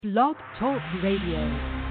Blog Talk Radio.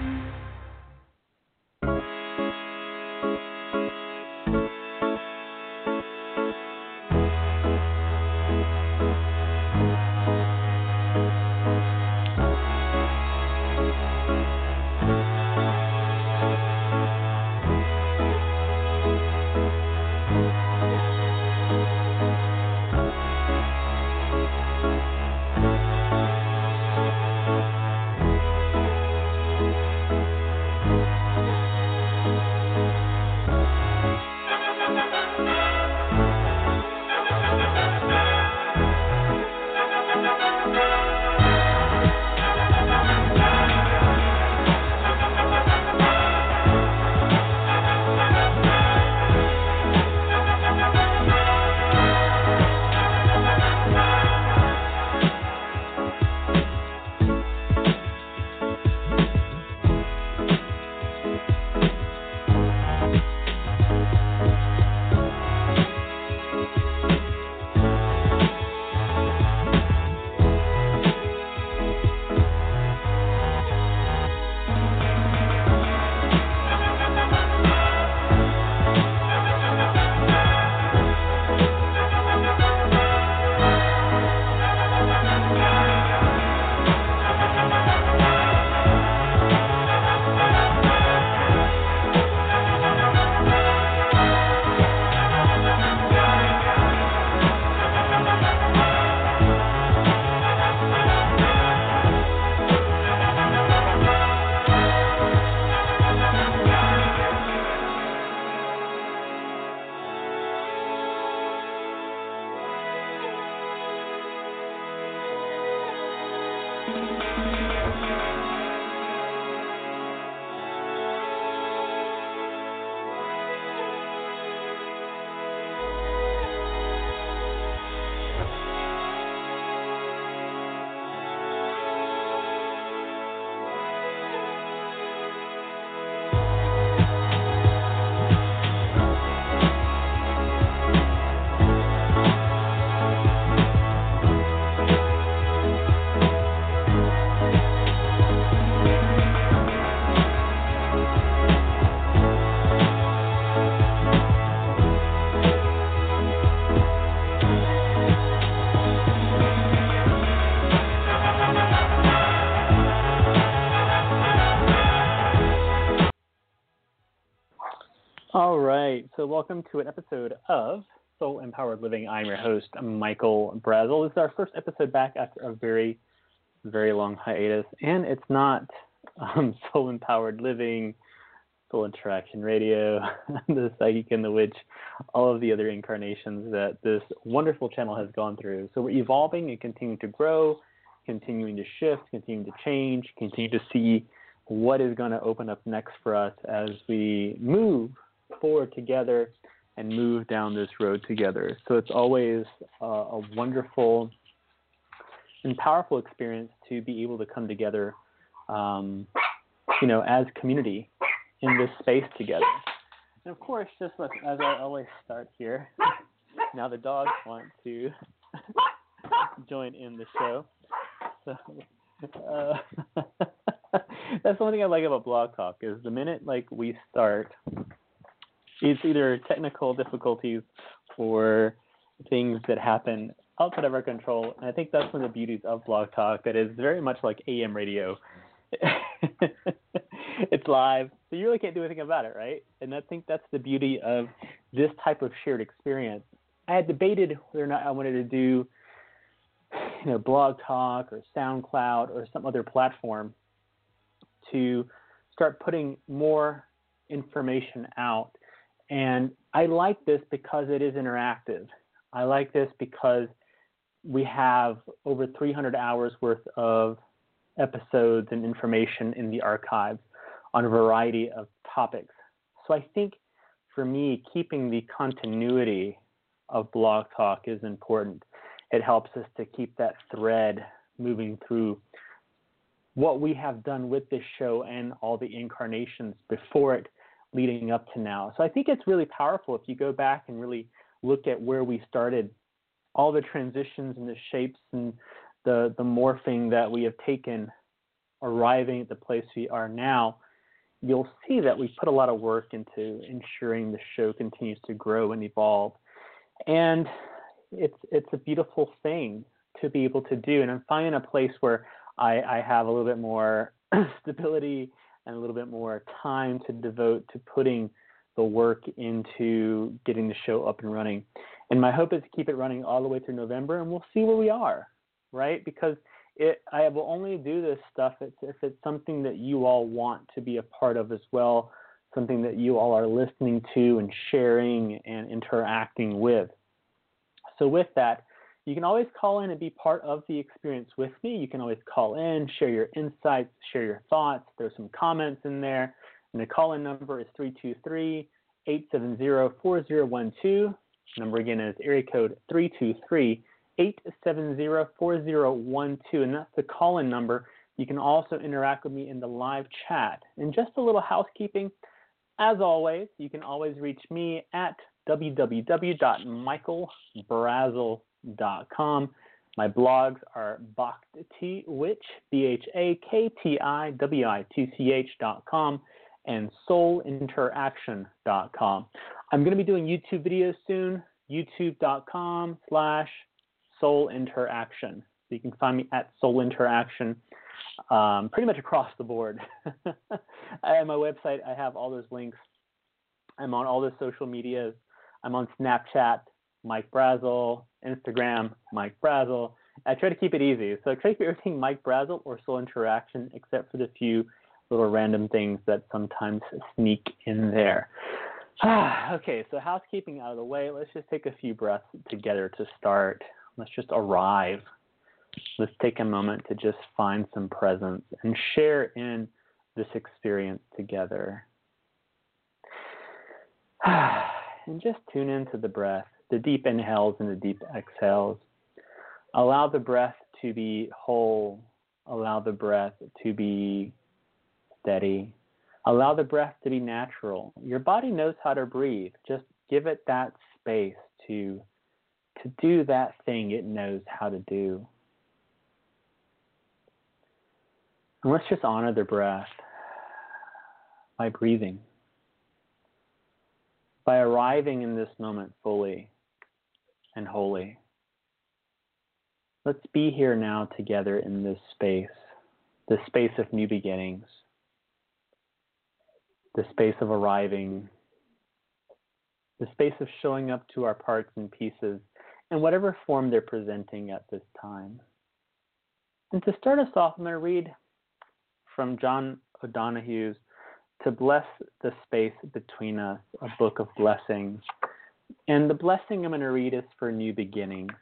All right, so welcome to an episode of Soul Empowered Living. I'm your host, Michael Brazel. This is our first episode back after a very, very long hiatus, and it's not Soul Empowered Living, Soul Interaction Radio, the Psychic and the Witch, all of the other incarnations that this wonderful channel has gone through. So we're evolving and continuing to grow, continuing to shift, continuing to change, continue to see what is going to open up next for us as we move forward together and move down this road together. So it's always a wonderful and powerful experience to be able to come together, as community in this space together. And of course, just as I always start here, now the dogs want to join in the show. So that's one thing I like about Blog Talk is the minute we start, it's either technical difficulties or things that happen outside of our control. And I think that's one of the beauties of Blog Talk, that is very much like AM radio. It's live, so you really can't do anything about it, right? And I think that's the beauty of this type of shared experience. I had debated whether or not I wanted to do, Blog Talk or SoundCloud or some other platform to start putting more information out. And I like this because it is interactive. I like this because we have over 300 hours worth of episodes and information in the archives on a variety of topics. So I think for me, keeping the continuity of Blog Talk is important. It helps us to keep that thread moving through what we have done with this show and all the incarnations before it leading up to now. So I think it's really powerful if you go back and really look at where we started, all the transitions and the shapes and the morphing that we have taken arriving at the place we are now, you'll see that we put a lot of work into ensuring the show continues to grow and evolve. And it's a beautiful thing to be able to do. And I'm finding a place where I have a little bit more stability and a little bit more time to devote to putting the work into getting the show up and running. And my hope is to keep it running all the way through November, and we'll see where we are, right? Because I will only do this stuff if it's something that you all want to be a part of as well, something that you all are listening to and sharing and interacting with. So with that, you can always call in and be part of the experience with me. You can always call in, share your insights, share your thoughts. There's some comments in there. And the call-in number is 323-870-4012. Number again is area code 323-870-4012, and that's the call-in number. You can also interact with me in the live chat. And just a little housekeeping, as always, you can always reach me at www.michaelbrazel.com. My blogs are bhaktitwich, BHAKTIWITCH.com, and soulinteraction.com. I'm going to be doing YouTube videos soon, youtube.com/soulinteraction. So you can find me at Soul Interaction pretty much across the board. At my website, I have all those links. I'm on all the social medias. I'm on Snapchat, Mike Brazel, Instagram, Mike Brazel. I try to keep it easy. So I try to keep everything Mike Brazel or Soul Interaction, except for the few little random things that sometimes sneak in there. Okay, so housekeeping out of the way. Let's just take a few breaths together to start. Let's just arrive. Let's take a moment to just find some presence and share in this experience together. And just tune into the breath, the deep inhales and the deep exhales. Allow the breath to be whole. Allow the breath to be steady. Allow the breath to be natural. Your body knows how to breathe. Just give it that space to do that thing it knows how to do. And let's just honor the breath by breathing, by arriving in this moment fully and wholly. Let's be here now together in this space of new beginnings, the space of arriving, the space of showing up to our parts and pieces in whatever form they're presenting at this time. And to start us off, I'm going to read from John O'Donohue's To Bless the Space Between Us, a book of blessings. And the blessing I'm going to read is for new beginnings.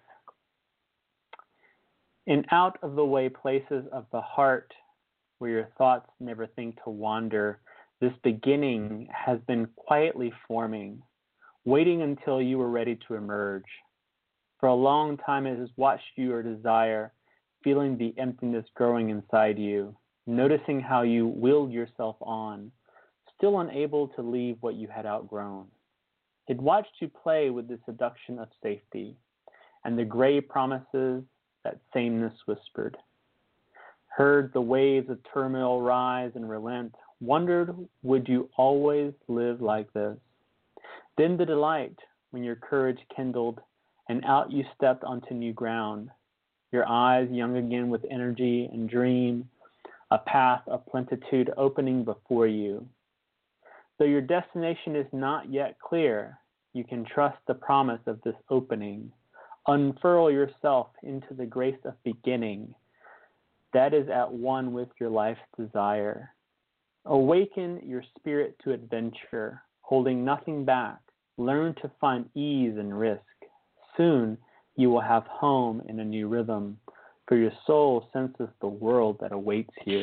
In out of the way places of the heart, where your thoughts never think to wander, this beginning has been quietly forming, waiting until you were ready to emerge. For a long time it has watched your desire, feeling the emptiness growing inside you, noticing how you willed yourself on, still unable to leave what you had outgrown. It watched you play with the seduction of safety, and the gray promises that sameness whispered. Heard the waves of turmoil rise and relent, wondered, would you always live like this? Then the delight, when your courage kindled, and out you stepped onto new ground, your eyes young again with energy and dream, a path of plenitude opening before you. Though your destination is not yet clear, you can trust the promise of this opening. Unfurl yourself into the grace of beginning that is at one with your life's desire. Awaken your spirit to adventure, holding nothing back. Learn to find ease and risk. Soon you will have home in a new rhythm, for your soul senses the world that awaits you.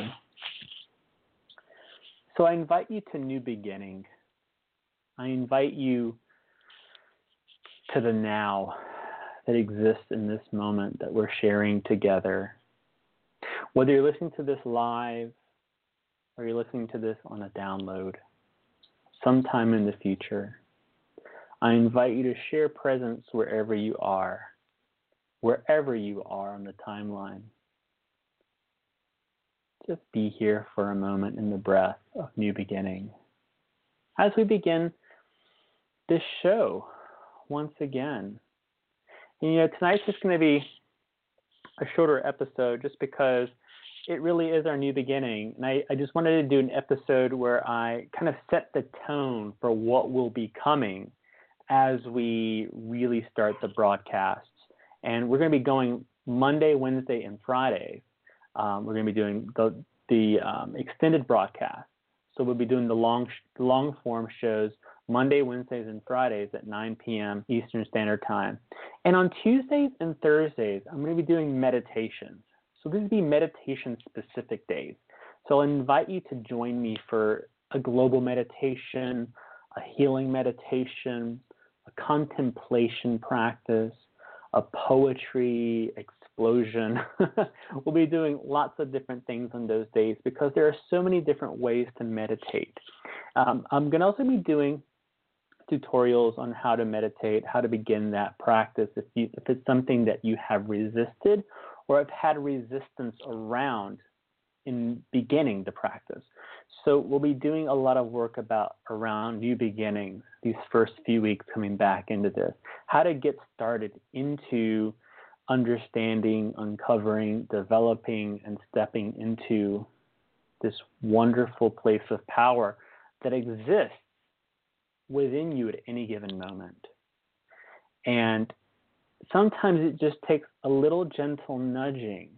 So I invite you to new beginning. I invite you to the now that exists in this moment that we're sharing together. Whether you're listening to this live or you're listening to this on a download, sometime in the future, I invite you to share presence wherever you are on the timeline. just be here for a moment in the breath of new beginning as we begin this show once again. And, tonight's just going to be a shorter episode just because it really is our new beginning. And I just wanted to do an episode where I kind of set the tone for what will be coming as we really start the broadcasts. And we're going to be going Monday, Wednesday, and Friday. We're going to be doing the extended broadcast. So we'll be doing the long form shows Monday, Wednesdays, and Fridays at 9 p.m. Eastern Standard Time. And on Tuesdays and Thursdays, I'm going to be doing meditations. So these will be meditation-specific days. So I'll invite you to join me for a global meditation, a healing meditation, a contemplation practice, a poetry explosion. We'll be doing lots of different things on those days because there are so many different ways to meditate. I'm going to also be doing tutorials on how to meditate, how to begin that practice if it's something that you have resisted or have had resistance around in beginning the practice. So we'll be doing a lot of work around new beginnings these first few weeks coming back into this, how to get started into understanding, uncovering, developing, and stepping into this wonderful place of power that exists within you at any given moment. And sometimes it just takes a little gentle nudging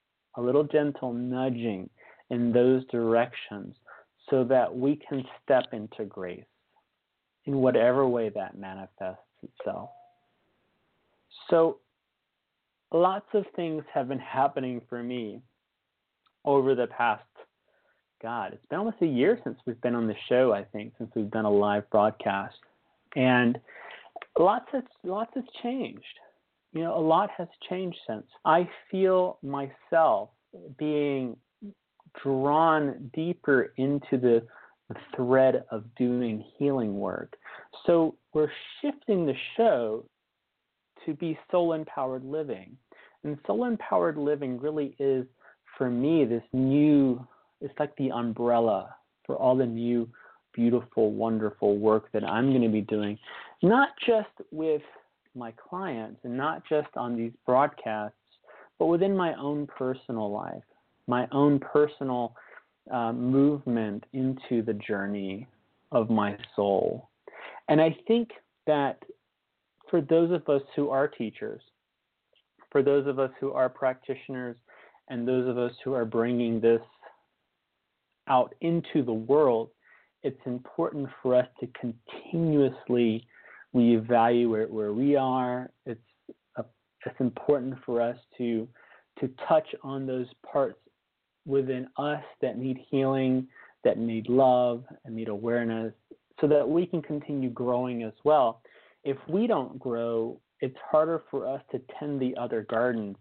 in those directions so that we can step into grace in whatever way that manifests itself. So lots of things have been happening for me over the past, it's been almost a year since we've been on the show, I think, since we've done a live broadcast. And lots has changed. A lot has changed since. I feel myself being drawn deeper into the thread of doing healing work. So we're shifting the show to be soul-empowered living. And soul-empowered living really is, for me, it's like the umbrella for all the new, beautiful, wonderful work that I'm going to be doing, not just with my clients and not just on these broadcasts, but within my own personal life, my own personal movement into the journey of my soul. And I think that for those of us who are teachers, for those of us who are practitioners, and those of us who are bringing this out into the world, it's important for us to continuously reevaluate where we are. It's important for us to touch on those parts within us that need healing, that need love, and need awareness, so that we can continue growing as well. If we don't grow, it's harder for us to tend the other gardens.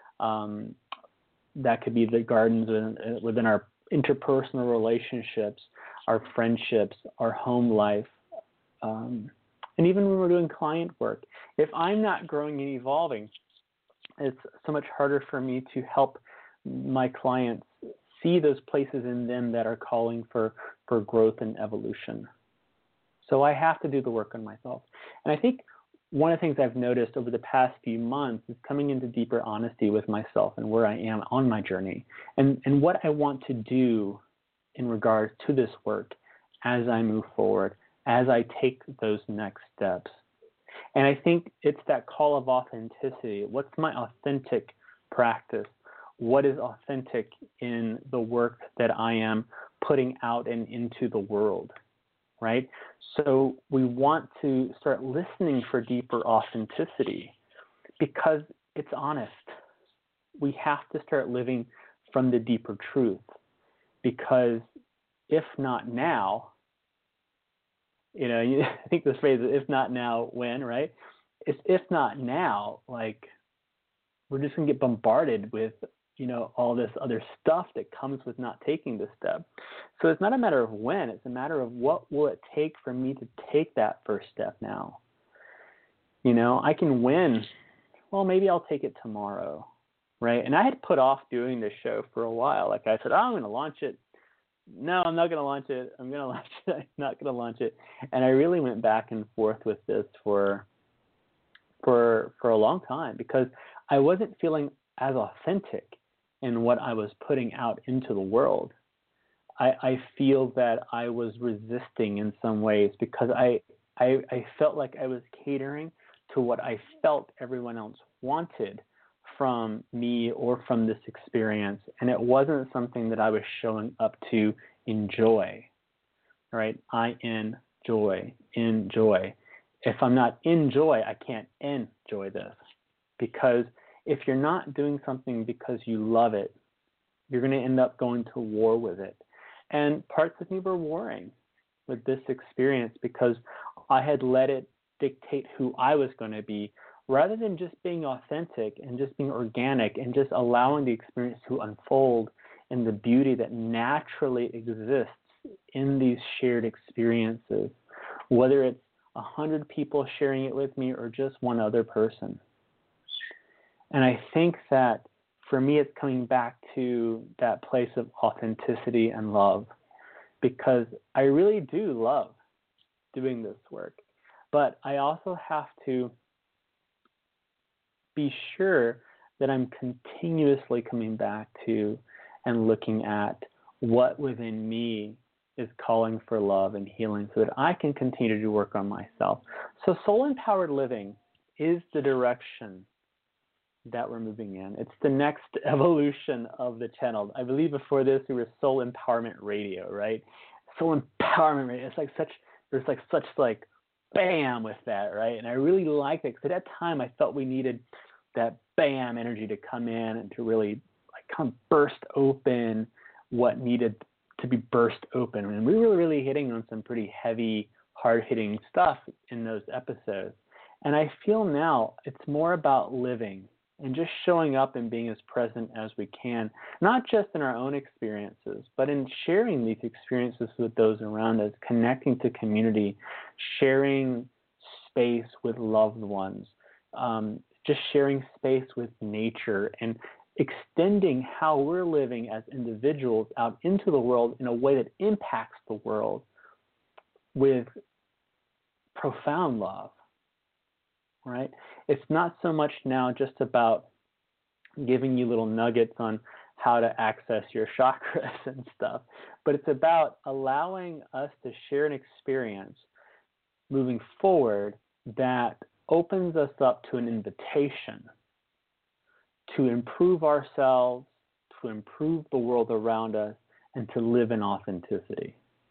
That could be the gardens within our interpersonal relationships, our friendships, our home life, and even when we're doing client work. If I'm not growing and evolving, it's so much harder for me to help my clients see those places in them that are calling for growth and evolution. So I have to do the work on myself. And I think one of the things I've noticed over the past few months is coming into deeper honesty with myself and where I am on my journey and what I want to do in regards to this work as I move forward, as I take those next steps. And I think it's that call of authenticity. What's my authentic practice? What is authentic in the work that I am putting out and into the world? Right? So we want to start listening for deeper authenticity because it's honest. We have to start living from the deeper truth because if not now, I think this phrase is if not now, when, right? It's if not now, like we're just going to get bombarded with all this other stuff that comes with not taking this step. So it's not a matter of when, it's a matter of what will it take for me to take that first step now. I can win. Well, maybe I'll take it tomorrow. right? And I had put off doing this show for a while. Like I said, oh, I'm going to launch it. No, I'm not going to launch it. I'm going to launch it. I'm not going to launch it. And I really went back and forth with this for a long time because I wasn't feeling as authentic in what I was putting out into the world. I feel that I was resisting in some ways because I felt like I was catering to what I felt everyone else wanted from me or from this experience, and it wasn't something that I was showing up to enjoy, right? I enjoy. If I'm not in joy, I can't enjoy this, because if you're not doing something because you love it, you're going to end up going to war with it. And parts of me were warring with this experience because I had let it dictate who I was going to be, rather than just being authentic and just being organic and just allowing the experience to unfold in the beauty that naturally exists in these shared experiences, whether it's 100 people sharing it with me or just one other person. And I think that for me, it's coming back to that place of authenticity and love, because I really do love doing this work. But I also have to be sure that I'm continuously coming back to and looking at what within me is calling for love and healing so that I can continue to work on myself. So soul-empowered living is the direction that we're moving in. It's the next evolution of the channel. I believe before this we were Soul Empowerment Radio, right? Soul Empowerment Radio. It's like such bam with that, right? And I really liked it because at that time I felt we needed that bam energy to come in and to really kind of burst open what needed to be burst open. And we were really hitting on some pretty heavy, hard-hitting stuff in those episodes. And I feel now it's more about living and just showing up and being as present as we can, not just in our own experiences, but in sharing these experiences with those around us, connecting to community, sharing space with loved ones, just sharing space with nature, and extending how we're living as individuals out into the world in a way that impacts the world with profound love. Right? It's not so much now just about giving you little nuggets on how to access your chakras and stuff, but it's about allowing us to share an experience moving forward that opens us up to an invitation to improve ourselves, to improve the world around us, and to live in authenticity.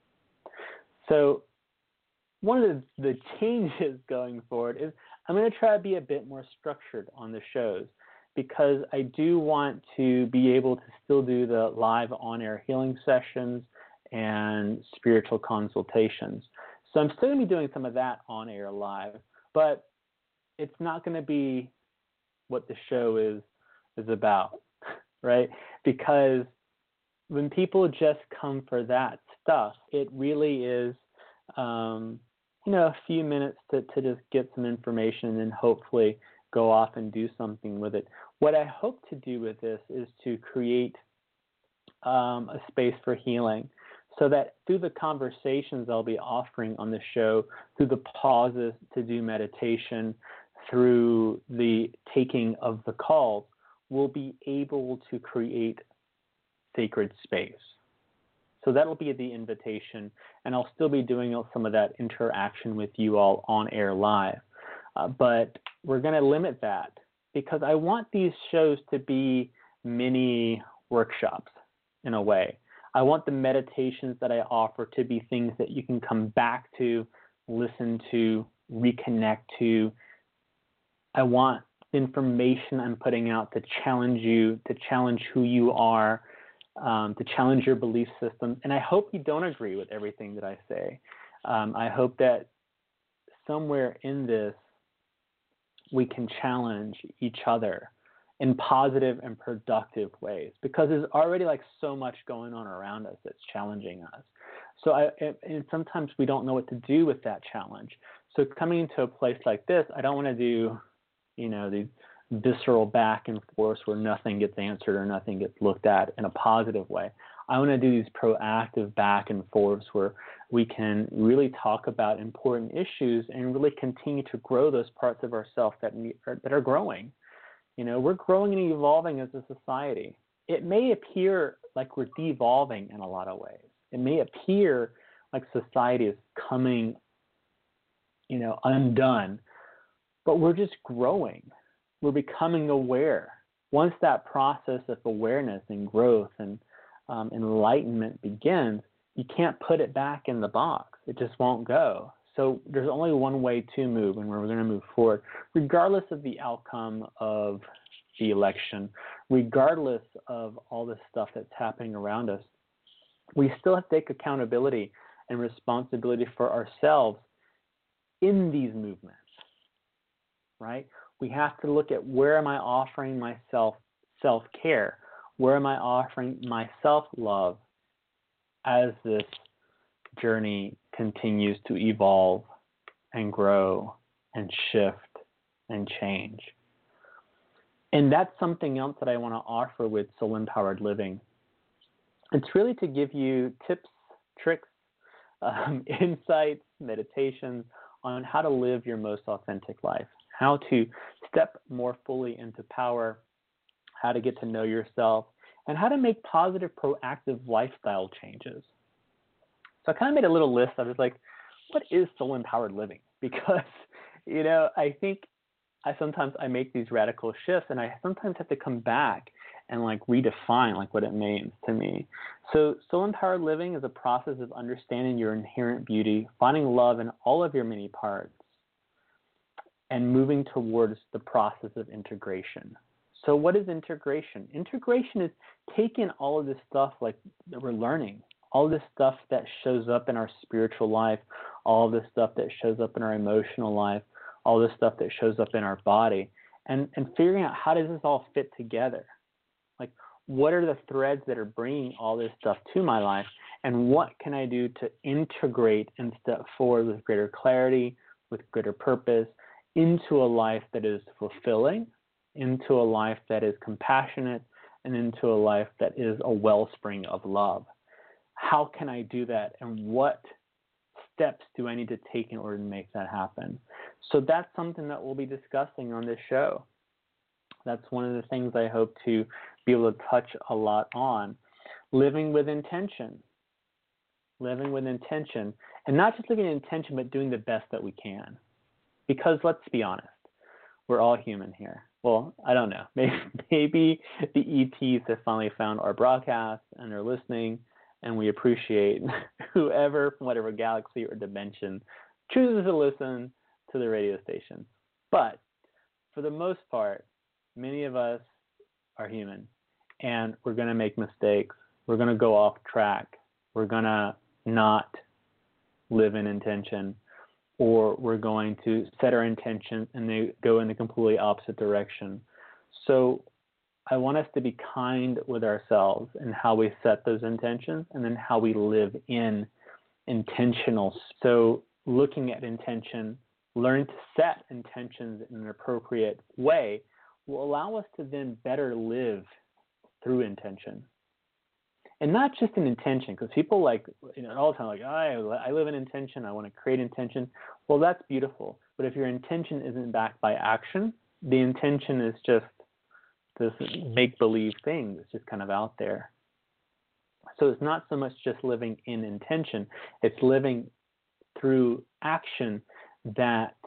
So one of the changes going forward is I'm going to try to be a bit more structured on the shows, because I do want to be able to still do the live on-air healing sessions and spiritual consultations. So I'm still going to be doing some of that on-air live, but it's not going to be what the show is about, right? Because when people just come for that stuff, it really is a few minutes to just get some information and then hopefully go off and do something with it. What I hope to do with this is to create a space for healing, so that through the conversations I'll be offering on the show, through the pauses to do meditation, through the taking of the calls, we'll be able to create sacred space. So that'll be the invitation, and I'll still be doing some of that interaction with you all on air live. But we're going to limit that because I want these shows to be mini workshops in a way. I want the meditations that I offer to be things that you can come back to, listen to, reconnect to. I want the information I'm putting out to challenge you, to challenge who you are, to challenge your belief system. And I hope you don't agree with everything that I say. I hope that somewhere in this, we can challenge each other in positive and productive ways, because there's already so much going on around us that's challenging us. So and sometimes we don't know what to do with that challenge. So coming into a place like this, I don't want to do, these visceral back and forth where nothing gets answered or nothing gets looked at in a positive way. I want to do these proactive back and forths where we can really talk about important issues and really continue to grow those parts of ourselves that are growing. We're growing and evolving as a society. It may appear like we're devolving in a lot of ways. It may appear like society is coming, undone, but we're just growing. We're becoming aware. Once that process of awareness and growth and enlightenment begins, you can't put it back in the box. It just won't go. So there's only one way to move, and we're going to move forward, regardless of the outcome of the election, regardless of all this stuff that's happening around us. We still have to take accountability and responsibility for ourselves in these movements, right? We have to look at, where am I offering myself self-care? Where am I offering myself love as this journey continues to evolve and grow and shift and change? And that's something else that I want to offer with Soul Empowered Living. It's really to give you tips, tricks, insights, meditations on how to live your most authentic life, how to step more fully into power, how to get to know yourself, and how to make positive, proactive lifestyle changes. So I kind of made a little list. I was like, what is Soul Empowered Living? Because, I think sometimes I make these radical shifts, and I sometimes have to come back and redefine what it means to me. So Soul Empowered Living is a process of understanding your inherent beauty, finding love in all of your many parts, and moving towards the process of integration. So what is integration? Integration is taking all of this stuff that we're learning, all this stuff that shows up in our spiritual life, all this stuff that shows up in our emotional life, all this stuff that shows up in our body, and figuring out, how does this all fit together? What are the threads that are bringing all this stuff to my life, and what can I do to integrate and step forward with greater clarity, with greater purpose, into a life that is fulfilling, into a life that is compassionate, and into a life that is a wellspring of love? How can I do that, and what steps do I need to take in order to make that happen? So that's something that we'll be discussing on this show. That's one of the things I hope to be able to touch a lot on. Living with intention. Living with intention. And not just living in intention, but doing the best that we can. Because let's be honest, we're all human here. Well, I don't know. Maybe the ETs have finally found our broadcast and are listening, and we appreciate whoever from whatever galaxy or dimension chooses to listen to the radio station. But for the most part, many of us are human, and we're going to make mistakes. We're going to go off track. We're going to not live in intention, or we're going to set our intention and they go in the completely opposite direction. So I want us to be kind with ourselves in how we set those intentions, and then how we live in intentional. So looking at intention, learn to set intentions in an appropriate way will allow us to then better live through intention. And not just an intention, because people all the time I live in intention, I want to create intention. Well, that's beautiful. But if your intention isn't backed by action, the intention is just this make-believe thing that's just kind of out there. So it's not so much just living in intention, it's living through action that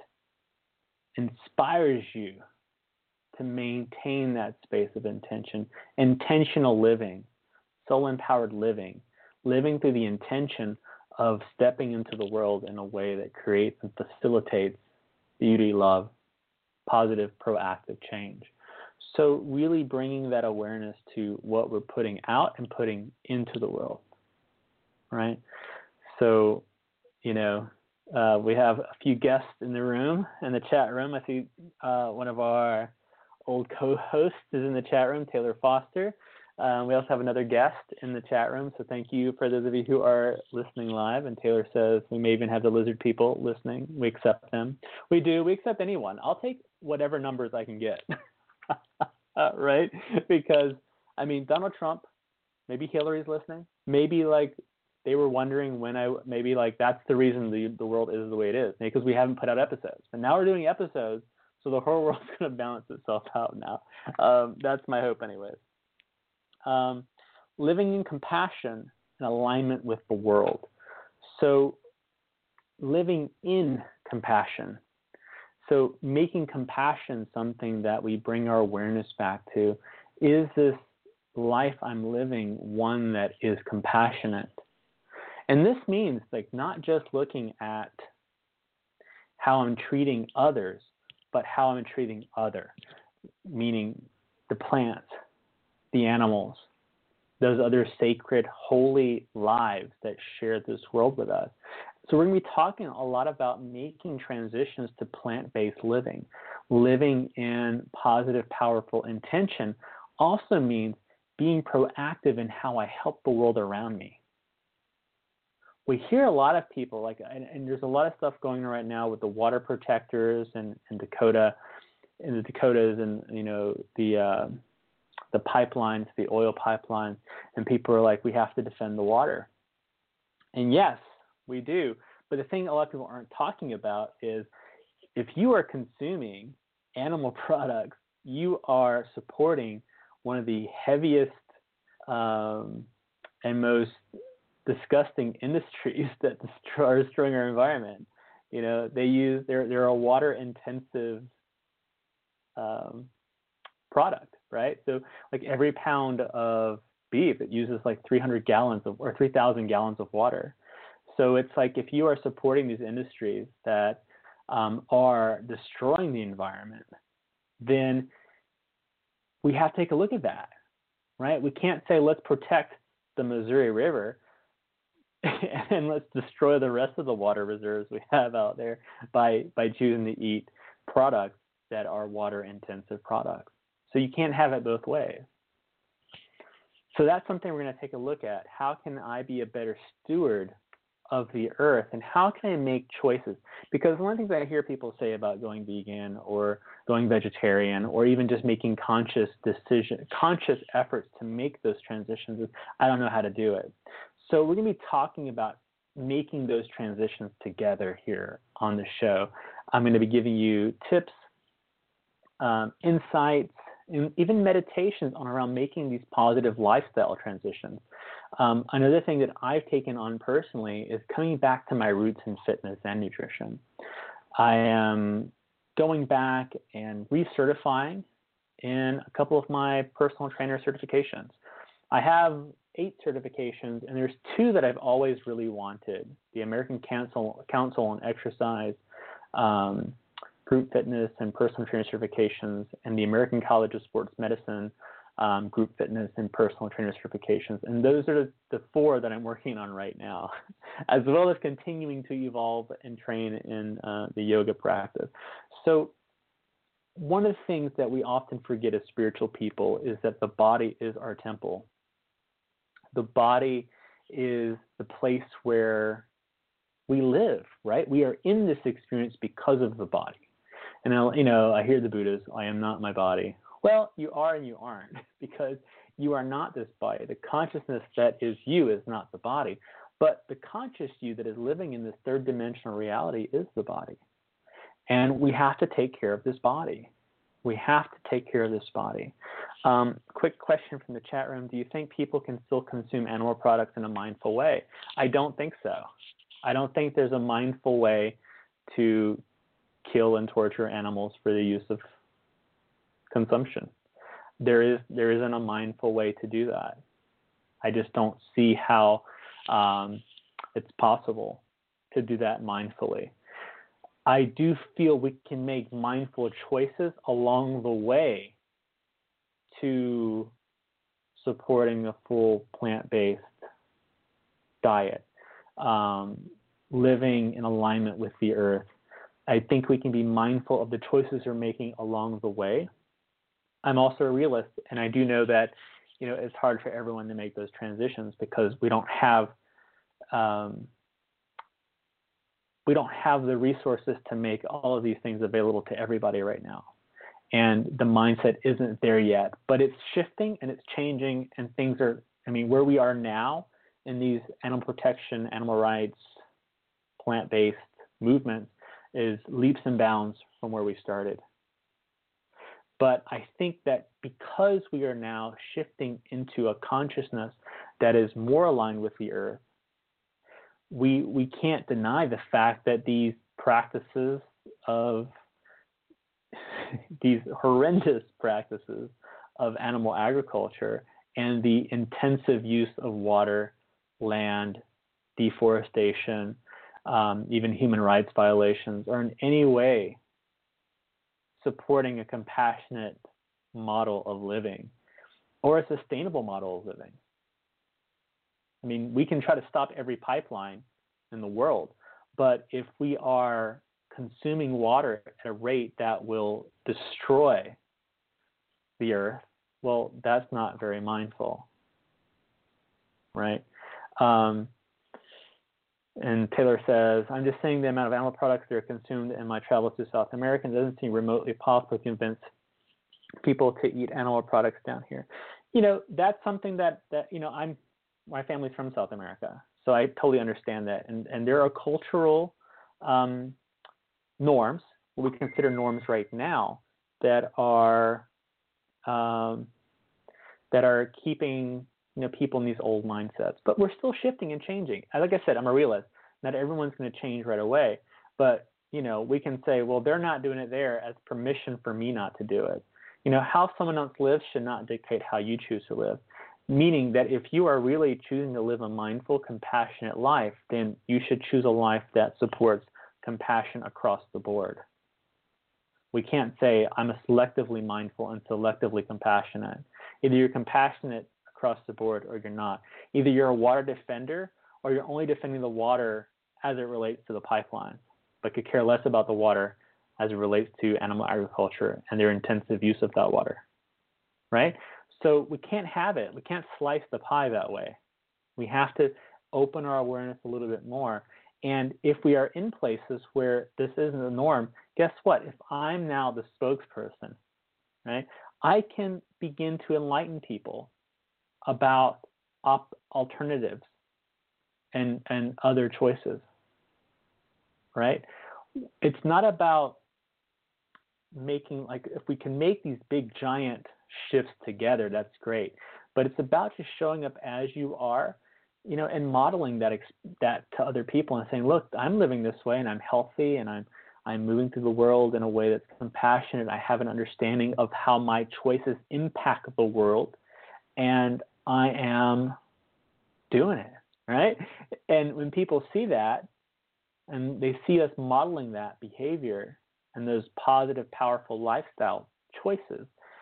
inspires you to maintain that space of intention. Intentional living, soul-empowered living, living through the intention of stepping into the world in a way that creates and facilitates beauty, love, positive, proactive change. So really bringing that awareness to what we're putting out and putting into the world, right? So, we have a few guests in the room, in the chat room. I see one of our old co-hosts is in the chat room, Taylor Foster. We also have another guest in the chat room, so thank you for those of you who are listening live. And Taylor says we may even have the lizard people listening. We accept them. We do. We accept anyone. I'll take whatever numbers I can get. Right? Because, I mean, Donald Trump, maybe Hillary's listening. Maybe like they were wondering maybe like that's the reason the world is the way it is, because we haven't put out episodes. And now we're doing episodes, so the whole world's going to balance itself out now. That's my hope, anyways. Living in compassion and alignment with the world. So living in compassion. So making compassion something that we bring our awareness back to. Is this life I'm living one that is compassionate? And this means like not just looking at how I'm treating others, but how I'm treating other, meaning the plants, the animals, those other sacred, holy lives that share this world with us. So we're going to be talking a lot about making transitions to plant-based living. Living in positive, powerful intention also means being proactive in how I help the world around me. We hear a lot of people, and there's a lot of stuff going on right now with the water protectors in the Dakotas, and the pipelines, the oil pipelines, and people are like, we have to defend the water. And yes, we do. But the thing a lot of people aren't talking about is if you are consuming animal products, you are supporting one of the heaviest and most disgusting industries that are destroying our environment. You know, they're a water intensive product, right? So like every pound of beef, it uses like 300 gallons or 3,000 gallons of water. So it's like if you are supporting these industries that are destroying the environment, then we have to take a look at that, right? We can't say let's protect the Missouri River and let's destroy the rest of the water reserves we have out there by choosing to eat products that are water intensive products. So you can't have it both ways. So that's something we're going to take a look at. How can I be a better steward of the earth, and how can I make choices? Because one of the things I hear people say about going vegan or going vegetarian or even just making conscious efforts to make those transitions is, I don't know how to do it. So we're going to be talking about making those transitions together here on the show. I'm going to be giving you tips, insights, and even meditations on around making these positive lifestyle transitions. Another thing that I've taken on personally is coming back to my roots in fitness and nutrition. I am going back and recertifying in a couple of my personal trainer certifications. I have 8 certifications, and there's 2 that I've always really wanted: the American Council on Exercise, Group Fitness and Personal Trainer certifications, and the American College of Sports Medicine Group Fitness and Personal Trainer certifications. And those are the 4 that I'm working on right now, as well as continuing to evolve and train in the yoga practice. So one of the things that we often forget as spiritual people is that the body is our temple. The body is the place where we live, right? We are in this experience because of the body. And I hear the Buddhas, I am not my body. Well, you are and you aren't, because you are not this body. The consciousness that is you is not the body, but the conscious you that is living in this third dimensional reality is the body. And we have to take care of this body. We have to take care of this body. Quick question from the chat room. Do you think people can still consume animal products in a mindful way? I don't think so. I don't think there's a mindful way to kill and torture animals for the use of consumption. There isn't a mindful way to do that. I just don't see how it's possible to do that mindfully. I do feel we can make mindful choices along the way to supporting a full plant-based diet, living in alignment with the earth. I think we can be mindful of the choices we're making along the way. I'm also a realist, and I do know that it's hard for everyone to make those transitions because we don't have the resources to make all of these things available to everybody right now. and the mindset isn't there yet. But it's shifting and it's changing, and things are, where we are now in these animal protection, animal rights, plant-based movements is leaps and bounds from where we started. But I think that because we are now shifting into a consciousness that is more aligned with the earth, we can't deny the fact that these practices of these horrendous practices of animal agriculture and the intensive use of water, land, deforestation, even human rights violations are in any way supporting a compassionate model of living or a sustainable model of living. We can try to stop every pipeline in the world, but if we are consuming water at a rate that will destroy the earth, well, that's not very mindful, right? And Taylor says, I'm just saying the amount of animal products that are consumed in my travels to South America doesn't seem remotely possible to convince people to eat animal products down here. That's something that my family's from South America, so I totally understand that. And there are cultural norms, what we consider norms right now, that are keeping people in these old mindsets. But we're still shifting and changing. Like I said, I'm a realist. Not everyone's going to change right away. But, we can say, well, they're not doing it there as permission for me not to do it. How someone else lives should not dictate how you choose to live. Meaning that if you are really choosing to live a mindful, compassionate life, then you should choose a life that supports compassion across the board. We can't say I'm a selectively mindful and selectively compassionate. Either you're compassionate across the board or you're not. Either you're a water defender or you're only defending the water as it relates to the pipelines, but could care less about the water as it relates to animal agriculture and their intensive use of that water, right? So we can't have it. We can't slice the pie that way. We have to open our awareness a little bit more. And if we are in places where this isn't the norm, guess what? If I'm now the spokesperson, right, I can begin to enlighten people about alternatives and other choices, right? It's not about making, if we can make these big giant shifts together, that's great. But it's about just showing up as you are, and modeling that to other people and saying, look, I'm living this way and I'm healthy and I'm moving through the world in a way that's compassionate. I have an understanding of how my choices impact the world, and I am doing it, right? And when people see that and they see us modeling that behavior and those positive, powerful lifestyle choices,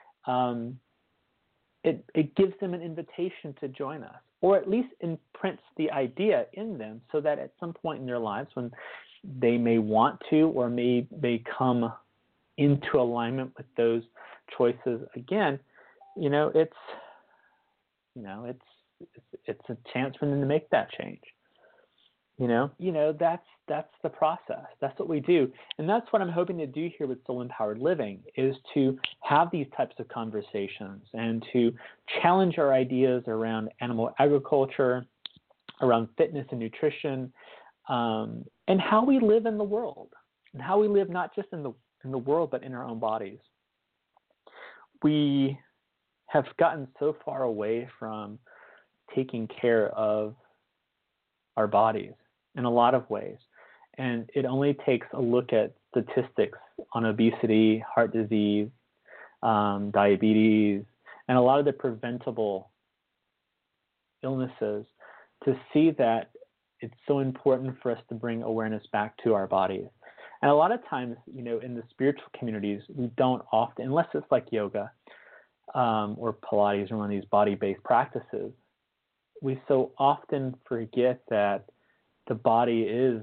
it gives them an invitation to join us, or at least imprints the idea in them so that at some point in their lives when they may want to or may come into alignment with those choices again, it's a chance for them to make that change. That's the process. That's what we do. And that's what I'm hoping to do here with Soul Empowered Living, is to have these types of conversations and to challenge our ideas around animal agriculture, around fitness and nutrition, and how we live in the world, and how we live not just in the world, but in our own bodies. We have gotten so far away from taking care of our bodies in a lot of ways. And it only takes a look at statistics on obesity, heart disease, diabetes, and a lot of the preventable illnesses to see that it's so important for us to bring awareness back to our bodies. And a lot of times, in the spiritual communities, we don't often, unless it's like yoga or Pilates or one of these body-based practices, we so often forget that the body is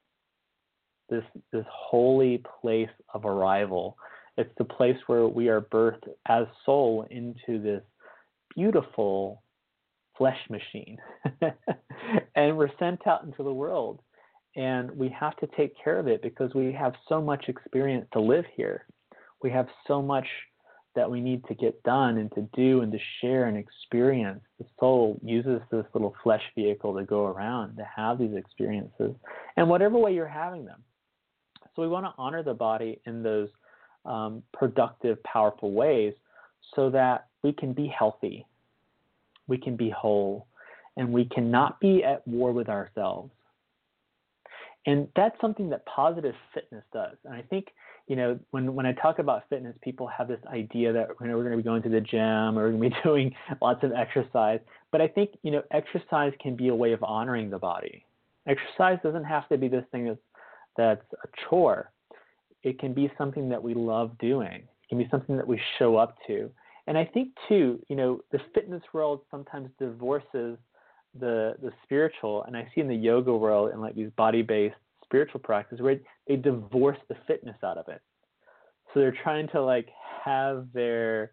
this holy place of arrival. It's the place where we are birthed as soul into this beautiful flesh machine. And we're sent out into the world. And we have to take care of it because we have so much experience to live here. We have so much that we need to get done and to do and to share and experience. The soul uses this little flesh vehicle to go around, to have these experiences, and whatever way you're having them. So we want to honor the body in those productive, powerful ways so that we can be healthy, we can be whole, and we cannot be at war with ourselves. And that's something that positive fitness does. And I think, when I talk about fitness, people have this idea that we're going to be going to the gym or we're going to be doing lots of exercise. But I think, exercise can be a way of honoring the body. Exercise doesn't have to be this thing that's a chore. It can be something that we love doing. It can be something that we show up to. And I think, too, the fitness world sometimes divorces the spiritual, and I see in the yoga world and like these body-based spiritual practices where they divorce the fitness out of it. So they're trying to like have their,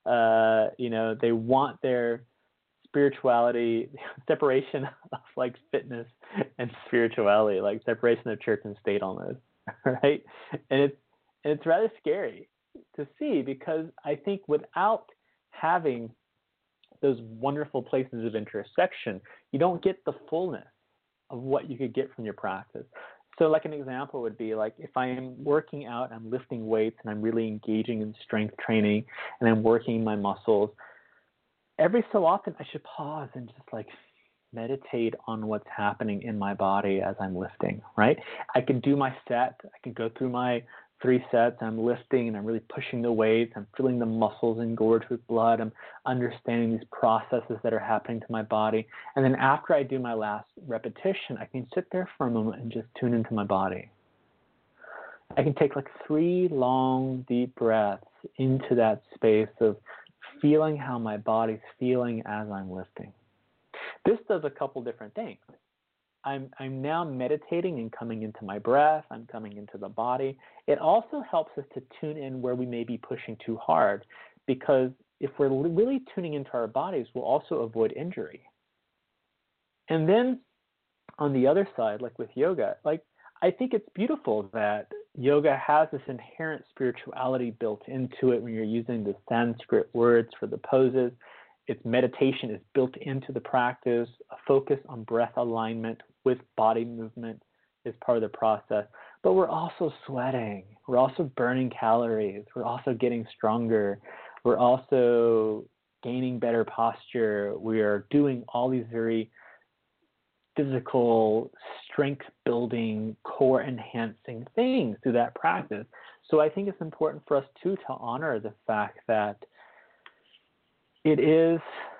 they want their spirituality, separation of like fitness and spirituality, like separation of church and state almost, right? And it's rather scary to see, because I think without having those wonderful places of intersection, you don't get the fullness of what you could get from your practice. So like an example would be like if I am working out, I'm lifting weights and I'm really engaging in strength training and I'm working my muscles, every so often I should pause and just like meditate on what's happening in my body as I'm lifting, right? I can do my set. I can go through my 3 sets. I'm lifting and I'm really pushing the weights. I'm filling the muscles engorged with blood. I'm understanding these processes that are happening to my body. And then after I do my last repetition, I can sit there for a moment and just tune into my body. I can take like 3 long, deep breaths into that space of feeling how my body's feeling as I'm lifting. This does a couple different things. I'm now meditating and coming into my breath. I'm coming into the body. It also helps us to tune in where we may be pushing too hard, because if we're really tuning into our bodies, we'll also avoid injury. And then on the other side, like with yoga, like I think it's beautiful that yoga has this inherent spirituality built into it when you're using the Sanskrit words for the poses. Its meditation is built into the practice. A focus on breath alignment with body movement is part of the process. But we're also sweating. We're also burning calories. We're also getting stronger. We're also gaining better posture. We are doing all these very physical, strength-building, core-enhancing things through that practice. So I think it's important for us, too, to honor the fact that it is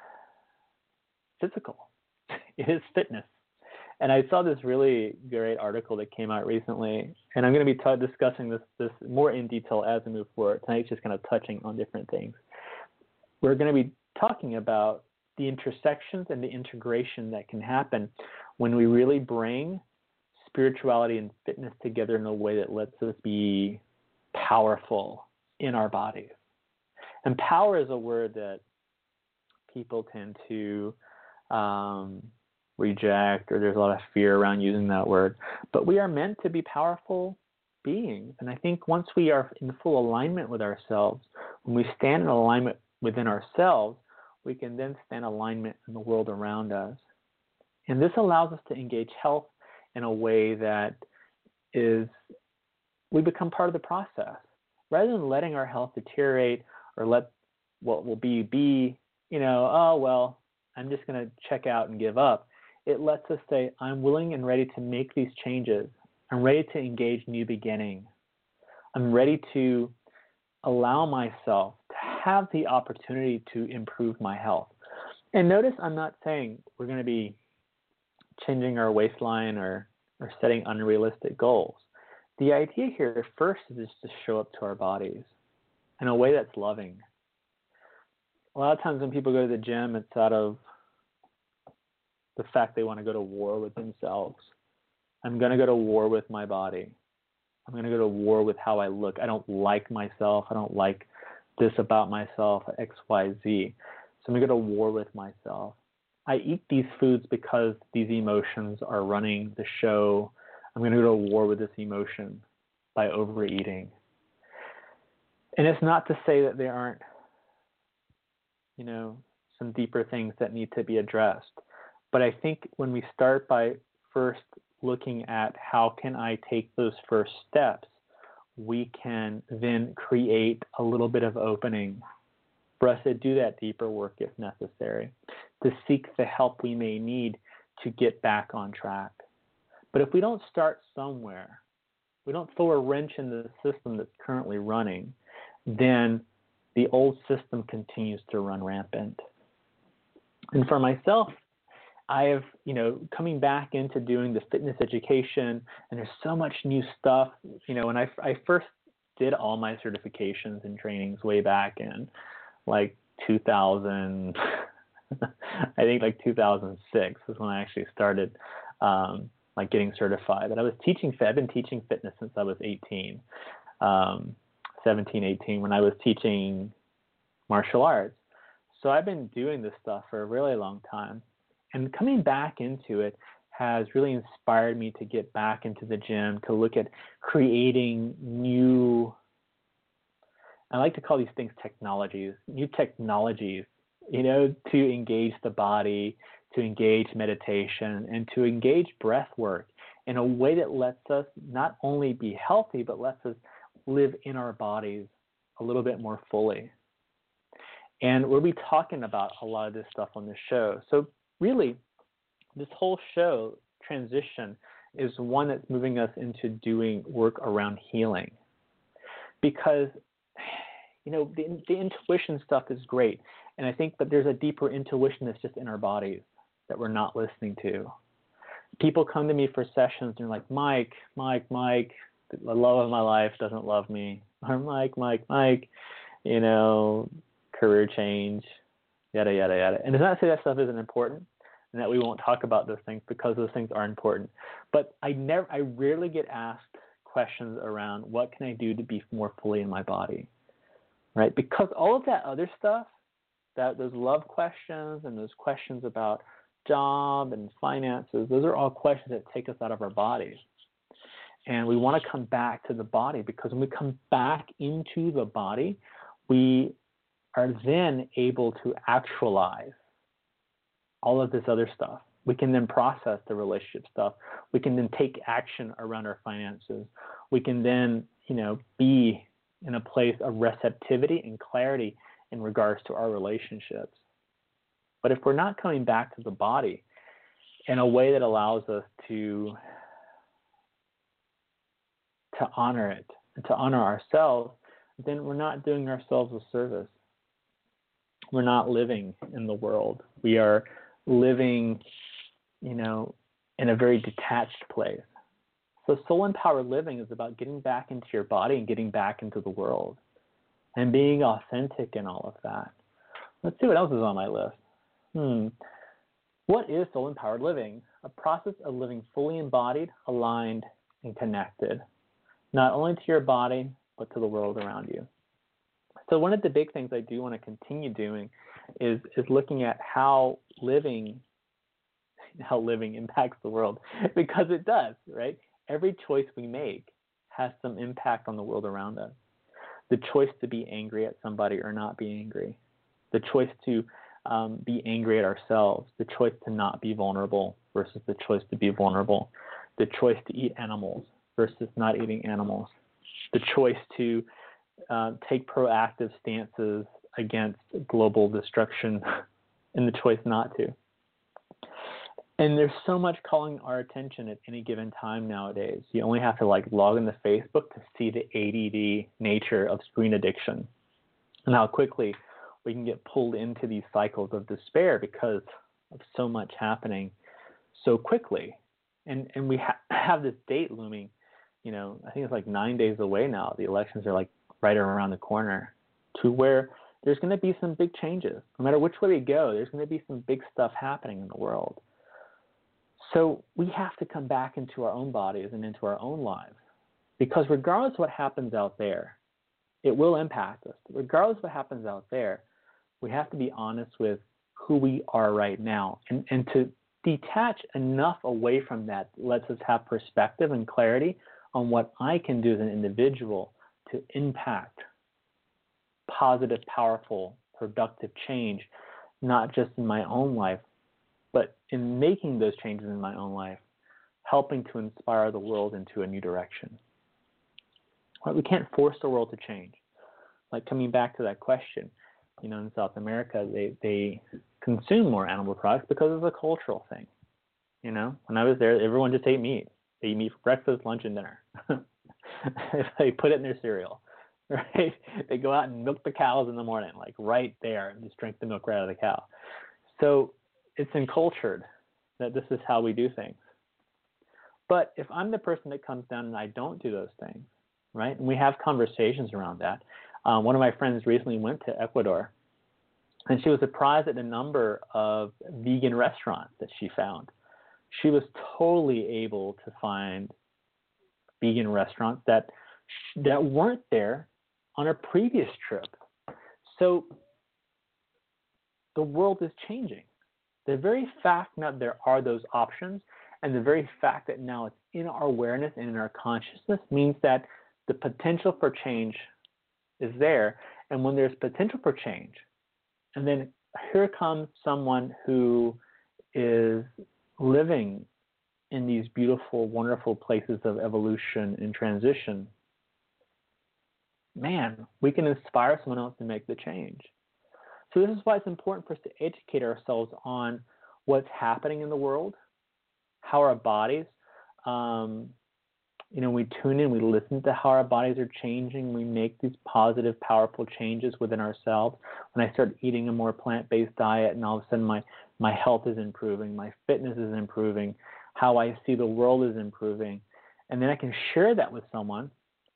physical. It is fitness. And I saw this really great article that came out recently, and I'm going to be discussing this more in detail as we move forward. Tonight's just kind of touching on different things. We're going to be talking about the intersections and the integration that can happen when we really bring spirituality and fitness together in a way that lets us be powerful in our bodies. And power is a word that people tend to reject, or there's a lot of fear around using that word. But we are meant to be powerful beings. And I think once we are in full alignment with ourselves, when we stand in alignment within ourselves, we can then stand in alignment in the world around us. And this allows us to engage health in a way that we become part of the process. Rather than letting our health deteriorate or let what will be, oh, well, I'm just going to check out and give up. It lets us say, I'm willing and ready to make these changes. I'm ready to engage new beginning. I'm ready to allow myself to have the opportunity to improve my health. And notice I'm not saying we're going to be changing our waistline or setting unrealistic goals. The idea here first is to show up to our bodies in a way that's loving. A lot of times when people go to the gym, it's out of the fact they want to go to war with themselves. I'm going to go to war with my body. I'm going to go to war with how I look. I don't like myself. I don't like this about myself, X, Y, Z. So I'm going to go to war with myself. I eat these foods because these emotions are running the show. I'm going to go to war with this emotion by overeating. And it's not to say that there aren't, some deeper things that need to be addressed. But I think when we start by first looking at how can I take those first steps, we can then create a little bit of opening for us to do that deeper work if necessary, to seek the help we may need to get back on track. But if we don't start somewhere, we don't throw a wrench in the system that's currently running, then the old system continues to run rampant. And for myself, I have, coming back into doing the fitness education, and there's so much new stuff, when I first did all my certifications and trainings way back in like 2000, I think like 2006 was when I actually started getting certified. And I've been teaching fitness since I was 18, 17, 18, when I was teaching martial arts. So I've been doing this stuff for a really long time. And coming back into it has really inspired me to get back into the gym, to look at creating new, I like to call these things new technologies, to engage the body, to engage meditation, and to engage breath work in a way that lets us not only be healthy, but lets us live in our bodies a little bit more fully. And we'll be talking about a lot of this stuff on the show. So really, this whole show transition is one that's moving us into doing work around healing. Because, the intuition stuff is great. And I think that there's a deeper intuition that's just in our bodies that we're not listening to. People come to me for sessions and they're like, Mike, the love of my life doesn't love me. Or Mike, career change, yada, yada, yada. And it's not to say that stuff isn't important and that we won't talk about those things, because those things are important. But I rarely get asked questions around what can I do to be more fully in my body, right? Because all of that other stuff, those love questions and those questions about job and finances, those are all questions that take us out of our bodies. And we want to come back to the body, because when we come back into the body, we are then able to actualize all of this other stuff. We can then process the relationship stuff. We can then take action around our finances. We can then, be in a place of receptivity and clarity in regards to our relationships. But if we're not coming back to the body in a way that allows us to honor it, and to honor ourselves, then we're not doing ourselves a service. We're not living in the world. We are living, in a very detached place. So soul-empowered living is about getting back into your body and getting back into the world and being authentic in all of that. Let's see what else is on my list. What is soul-empowered living? A process of living fully embodied, aligned, and connected, not only to your body, but to the world around you. So one of the big things I do want to continue doing is looking at how living impacts the world, because it does, right? Every choice we make has some impact on the world around us. The choice to be angry at somebody or not be angry, the choice to be angry at ourselves, the choice to not be vulnerable versus the choice to be vulnerable, the choice to eat animals versus not eating animals, the choice to take proactive stances against global destruction, and the choice not to. And there's so much calling our attention at any given time nowadays. You only have to log into Facebook to see the ADD nature of screen addiction and how quickly we can get pulled into these cycles of despair because of so much happening so quickly. And we have this date looming, I think it's 9 days away now. The elections are right around the corner, to where there's going to be some big changes. No matter which way we go, there's going to be some big stuff happening in the world. So we have to come back into our own bodies and into our own lives, because regardless of what happens out there, it will impact us. Regardless of what happens out there, we have to be honest with who we are right now, and to detach enough away from that lets us have perspective and clarity on what I can do as an individual to impact positive, powerful, productive change, not just in my own life, but in making those changes in my own life, helping to inspire the world into a new direction. Right? We can't force the world to change. Like coming back to that question, in South America, they consume more animal products because it's a cultural thing. When I was there, everyone just ate meat. They eat meat for breakfast, lunch, and dinner. They put it in their cereal, right? They go out and milk the cows in the morning, like right there, and just drink the milk right out of the cow. So it's encultured that this is how we do things. But if I'm the person that comes down and I don't do those things, right? And we have conversations around that. One of my friends recently went to Ecuador, and she was surprised at the number of vegan restaurants that she found. She was totally able to find vegan restaurants that weren't there on a previous trip. So the world is changing. The very fact that there are those options, and the very fact that now it's in our awareness and in our consciousness, means that the potential for change is there. And when there's potential for change, and then here comes someone who is living in these beautiful, wonderful places of evolution and transition, man, we can inspire someone else to make the change. So this is why it's important for us to educate ourselves on what's happening in the world, how our bodies, we tune in, we listen to how our bodies are changing, we make these positive, powerful changes within ourselves. When I start eating a more plant-based diet, and all of a sudden my health is improving, my fitness is improving, how I see the world is improving, and then I can share that with someone,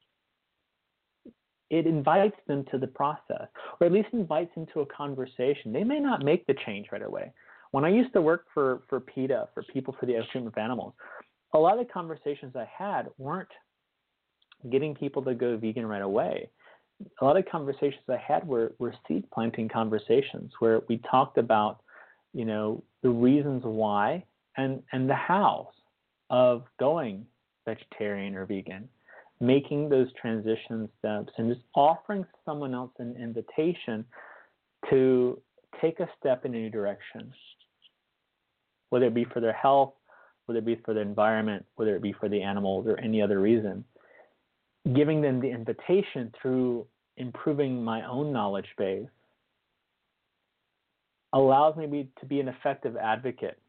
it invites them to the process, or at least invites them to a conversation. They may not make the change right away. When I used to work for PETA, for People for the Treatment of Animals, a lot of the conversations I had weren't getting people to go vegan right away. A lot of conversations I had were seed planting conversations where we talked about, the reasons why and the hows of going vegetarian or vegan, making those transition steps, and just offering someone else an invitation to take a step in a new direction, whether it be for their health, whether it be for the environment, whether it be for the animals or any other reason. Giving them the invitation through improving my own knowledge base allows me to be an effective advocate.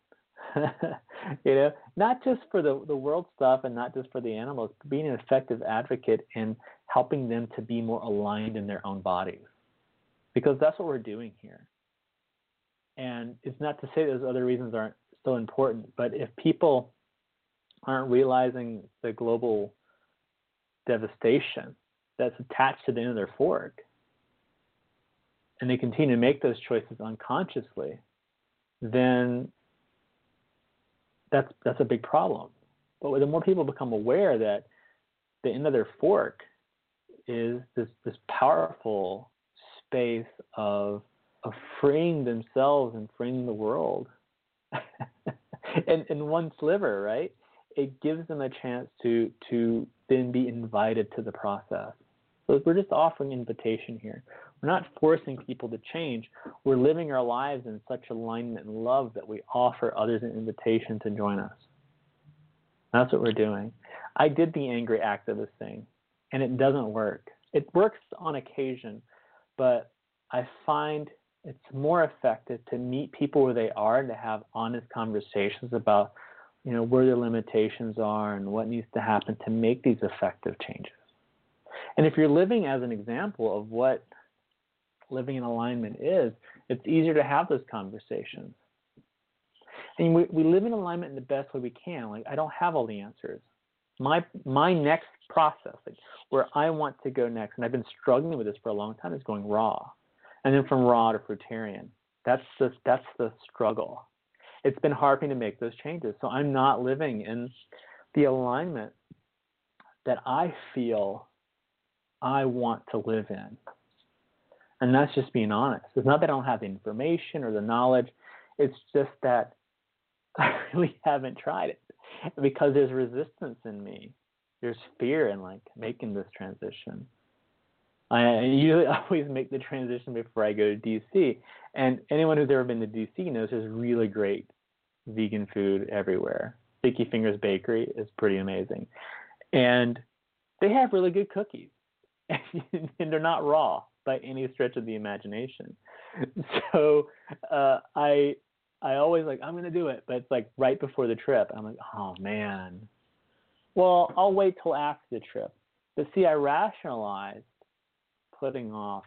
Not just for the world stuff and not just for the animals, but being an effective advocate in helping them to be more aligned in their own bodies. Because that's what we're doing here. And it's not to say those other reasons aren't still important, but if people aren't realizing the global devastation that's attached to the end of their fork, and they continue to make those choices unconsciously, then that's a big problem. But the more people become aware that the end of their fork is this powerful space of freeing themselves and freeing the world in one sliver, right? It gives them a chance to then be invited to the process. So we're just offering invitation here. We're not forcing people to change. We're living our lives in such alignment and love that we offer others an invitation to join us. That's what we're doing. I did the angry activist thing, and it doesn't work. It works on occasion, but I find it's more effective to meet people where they are and to have honest conversations about, where their limitations are and what needs to happen to make these effective changes. And if you're living as an example of what living in alignment is, it's easier to have those conversations. And we live in alignment in the best way we can. Like, I don't have all the answers. My next process, where I want to go next, and I've been struggling with this for a long time, is going raw. And then from raw to fruitarian. That's the struggle. It's been hard for me to make those changes. So I'm not living in the alignment that I feel I want to live in. And that's just being honest. It's not that I don't have the information or the knowledge. It's just that I really haven't tried it because there's resistance in me. There's fear in making this transition. I usually always make the transition before I go to DC. And anyone who's ever been to DC knows there's really great vegan food everywhere. Sticky Fingers Bakery is pretty amazing. And they have really good cookies. And they're not raw by any stretch of the imagination. So I always like, I'm going to do it. But it's like right before the trip, I'm like, oh, man. Well, I'll wait till after the trip. But see, I rationalized putting off.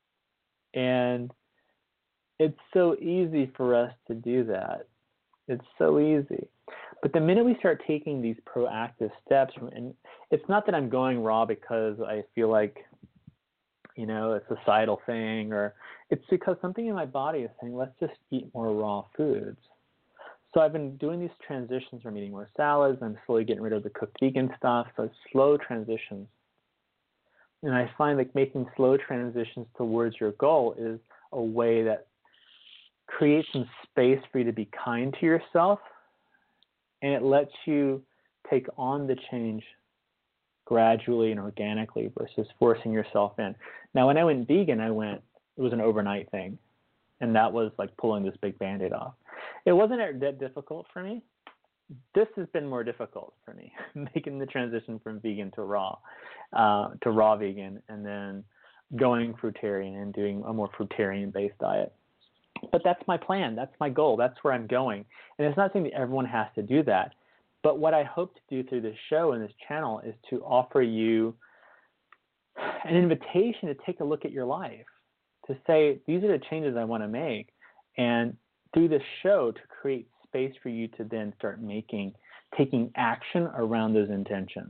And it's so easy for us to do that. It's so easy. But the minute we start taking these proactive steps, and it's not that I'm going raw because I feel like, a societal thing, or it's because something in my body is saying, let's just eat more raw foods. So I've been doing these transitions from eating more salads. I'm slowly getting rid of the cooked vegan stuff. So it's slow transitions. And I find like making slow transitions towards your goal is a way that creates some space for you to be kind to yourself, and it lets you take on the change gradually and organically versus forcing yourself in. Now, when I went vegan, it was an overnight thing, and that was like pulling this big Band-Aid off. It wasn't that difficult for me. This has been more difficult for me, making the transition from vegan to raw vegan, and then going fruitarian and doing a more fruitarian-based diet. But that's my plan. That's my goal. That's where I'm going. And it's not saying that everyone has to do that. But what I hope to do through this show and this channel is to offer you an invitation to take a look at your life, to say, these are the changes I want to make. And through this show, to create space for you to then start taking action around those intentions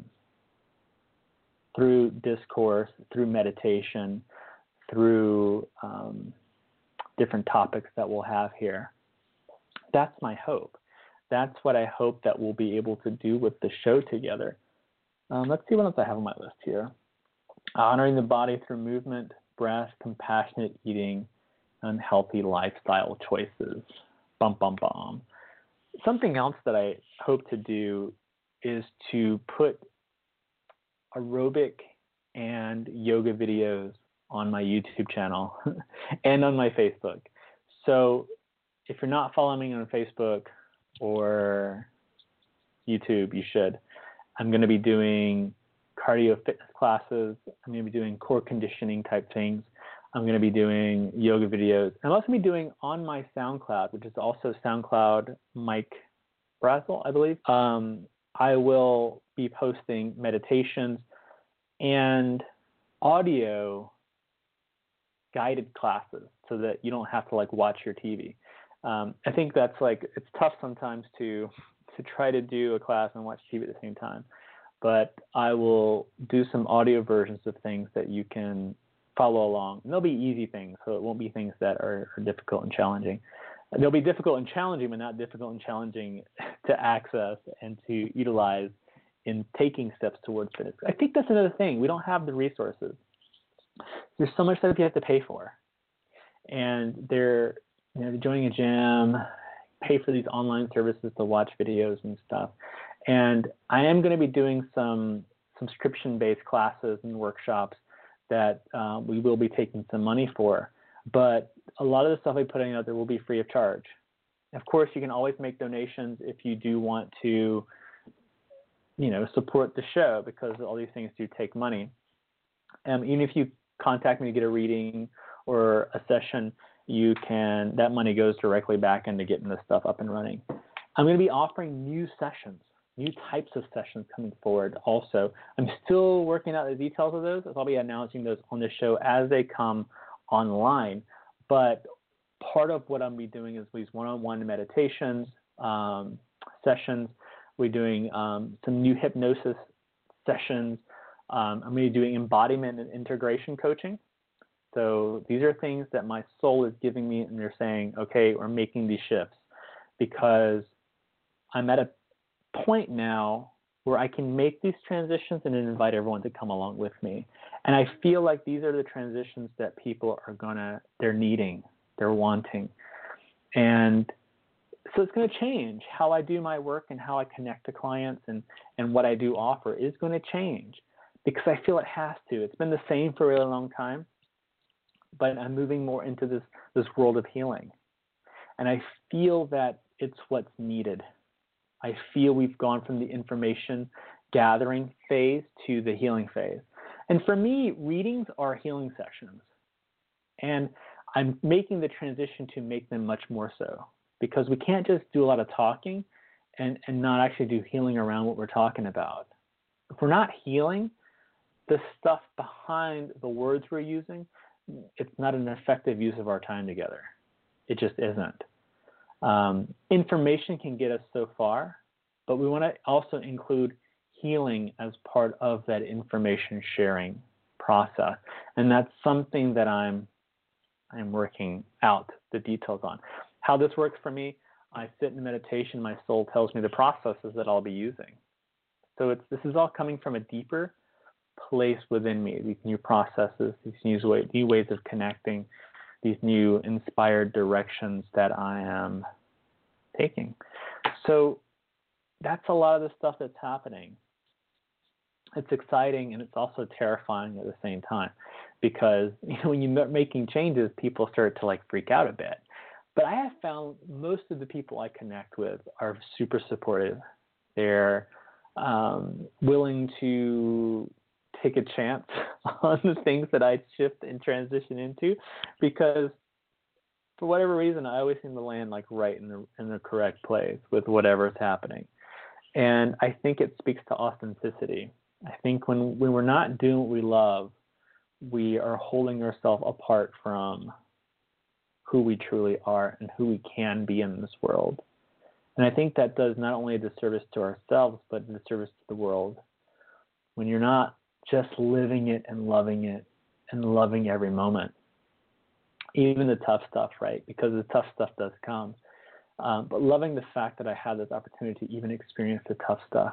through discourse, through meditation, through different topics that we'll have here. That's my hope. That's what I hope that we'll be able to do with the show together. Let's see what else I have on my list here. Honoring the body through movement, breath, compassionate eating, and healthy lifestyle choices. Bum, bum, bum. Something else that I hope to do is to put aerobic and yoga videos on my YouTube channel and on my Facebook. So if you're not following me on Facebook or YouTube, you should. I'm going to be doing cardio fitness classes. I'm going to be doing core conditioning type things. I'm going to be doing yoga videos. I'm also going to be doing on my SoundCloud, which is also SoundCloud Mike Brazel, I believe. I will be posting meditations and audio guided classes so that you don't have to like watch your TV. I think that's it's tough sometimes to try to do a class and watch TV at the same time, but I will do some audio versions of things that you can follow along. And they'll be easy things, so it won't be things that are difficult and challenging. They'll be difficult and challenging, but not difficult and challenging to access and to utilize in taking steps towards fitness. I think that's another thing. We don't have the resources. There's so much that you have to pay for. And joining a gym, pay for these online services to watch videos and stuff. And I am going to be doing some subscription-based classes and workshops that we will be taking some money for. But a lot of the stuff I'm putting out there will be free of charge. Of course, you can always make donations if you do want to, support the show, because all these things do take money. Even if you contact me to get a reading or a session, that money goes directly back into getting this stuff up and running. I'm going to be offering new sessions, new types of sessions coming forward also. I'm still working out the details of those. I'll be announcing those on the show as they come online. But part of what I'm going to be doing is these one-on-one meditations, sessions. We're doing some new hypnosis sessions. I'm going to be doing embodiment and integration coaching. So these are things that my soul is giving me, and they're saying, okay, we're making these shifts, because I'm at a point now where I can make these transitions and then invite everyone to come along with me. And I feel like these are the transitions that people they're needing, they're wanting. And so it's going to change how I do my work and how I connect to clients, and what I do offer is going to change, because I feel it has to. It's been the same for a really long time, but I'm moving more into this world of healing. And I feel that it's what's needed. I feel we've gone from the information gathering phase to the healing phase. And for me, readings are healing sessions. And I'm making the transition to make them much more so, because we can't just do a lot of talking and not actually do healing around what we're talking about. If we're not healing, the stuff behind the words we're using, it's not an effective use of our time together. It just isn't. Information can get us so far, but we want to also include healing as part of that information sharing process. And that's something that I'm working out the details on. How this works for me, I sit in meditation, my soul tells me the processes that I'll be using. So this is all coming from a deeper place within me, these new processes, these new ways of connecting, these new inspired directions that I am taking. So that's a lot of the stuff that's happening. It's exciting and it's also terrifying at the same time, because when you're making changes, people start to like freak out a bit. But I have found most of the people I connect with are super supportive. They're willing to take a chance on the things that I shift and transition into, because for whatever reason, I always seem to land like right in the correct place with whatever's happening. And I think it speaks to authenticity. I think when we're not doing what we love, we are holding ourselves apart from who we truly are and who we can be in this world. And I think that does not only a disservice to ourselves, but a disservice to the world. When you're not just living it and loving every moment, even the tough stuff, right? Because the tough stuff does come. But loving the fact that I had this opportunity to even experience the tough stuff.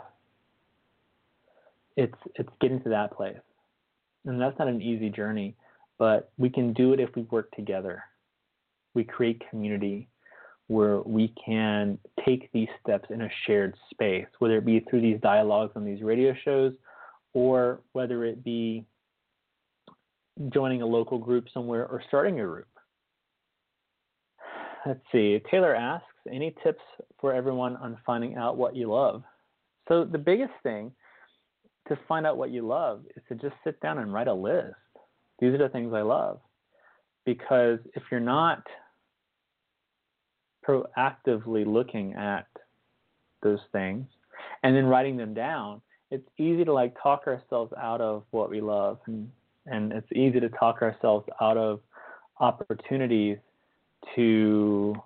It's getting to that place. And that's not an easy journey, but we can do it if we work together. We create community where we can take these steps in a shared space, whether it be through these dialogues on these radio shows, or whether it be joining a local group somewhere or starting a group. Let's see. Taylor asks, any tips for everyone on finding out what you love? So the biggest thing to find out what you love is to just sit down and write a list. These are the things I love. Because if you're not proactively looking at those things and then writing them down, it's easy to like talk ourselves out of what we love, and it's easy to talk ourselves out of opportunities to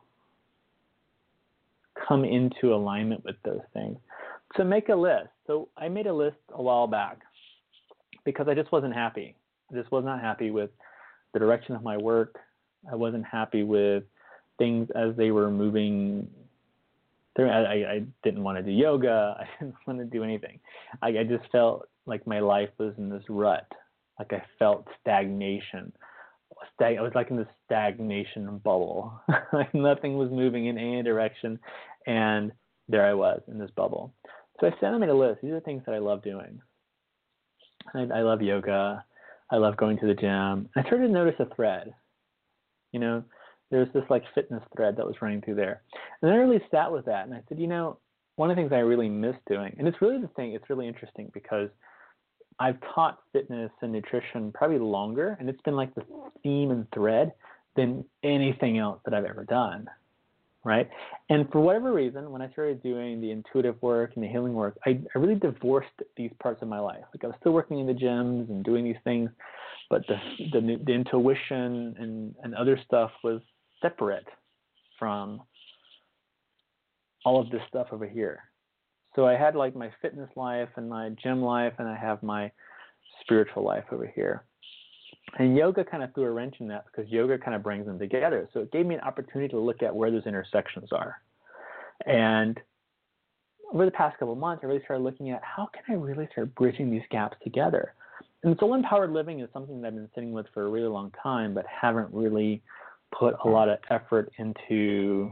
come into alignment with those things. So make a list. So I made a list a while back because I just wasn't happy. I just was not happy with the direction of my work. I wasn't happy with things as they were moving through. I didn't want to do yoga. I didn't want to do anything. I just felt like my life was in this rut. Like I felt stagnation. I was like in this stagnation bubble. Like nothing was moving in any direction, and there I was in this bubble. So I sat and made a list. These are things that I love doing. I love yoga. I love going to the gym. I started to notice a thread. You know, there's this like fitness thread that was running through there. And then I really sat with that, and I said, you know, one of the things I really miss doing, and it's really interesting because I've taught fitness and nutrition probably longer, and it's been like the theme and thread than anything else that I've ever done, right? And for whatever reason, when I started doing the intuitive work and the healing work, I really divorced these parts of my life. Like I was still working in the gyms and doing these things, but the intuition and other stuff was separate from all of this stuff over here. So I had like my fitness life and my gym life, and I have my spiritual life over here. And yoga kind of threw a wrench in that because yoga kind of brings them together. So it gave me an opportunity to look at where those intersections are. And over the past couple of months, I really started looking at how can I really start bridging these gaps together. And soul-empowered living is something that I've been sitting with for a really long time, but haven't really put a lot of effort into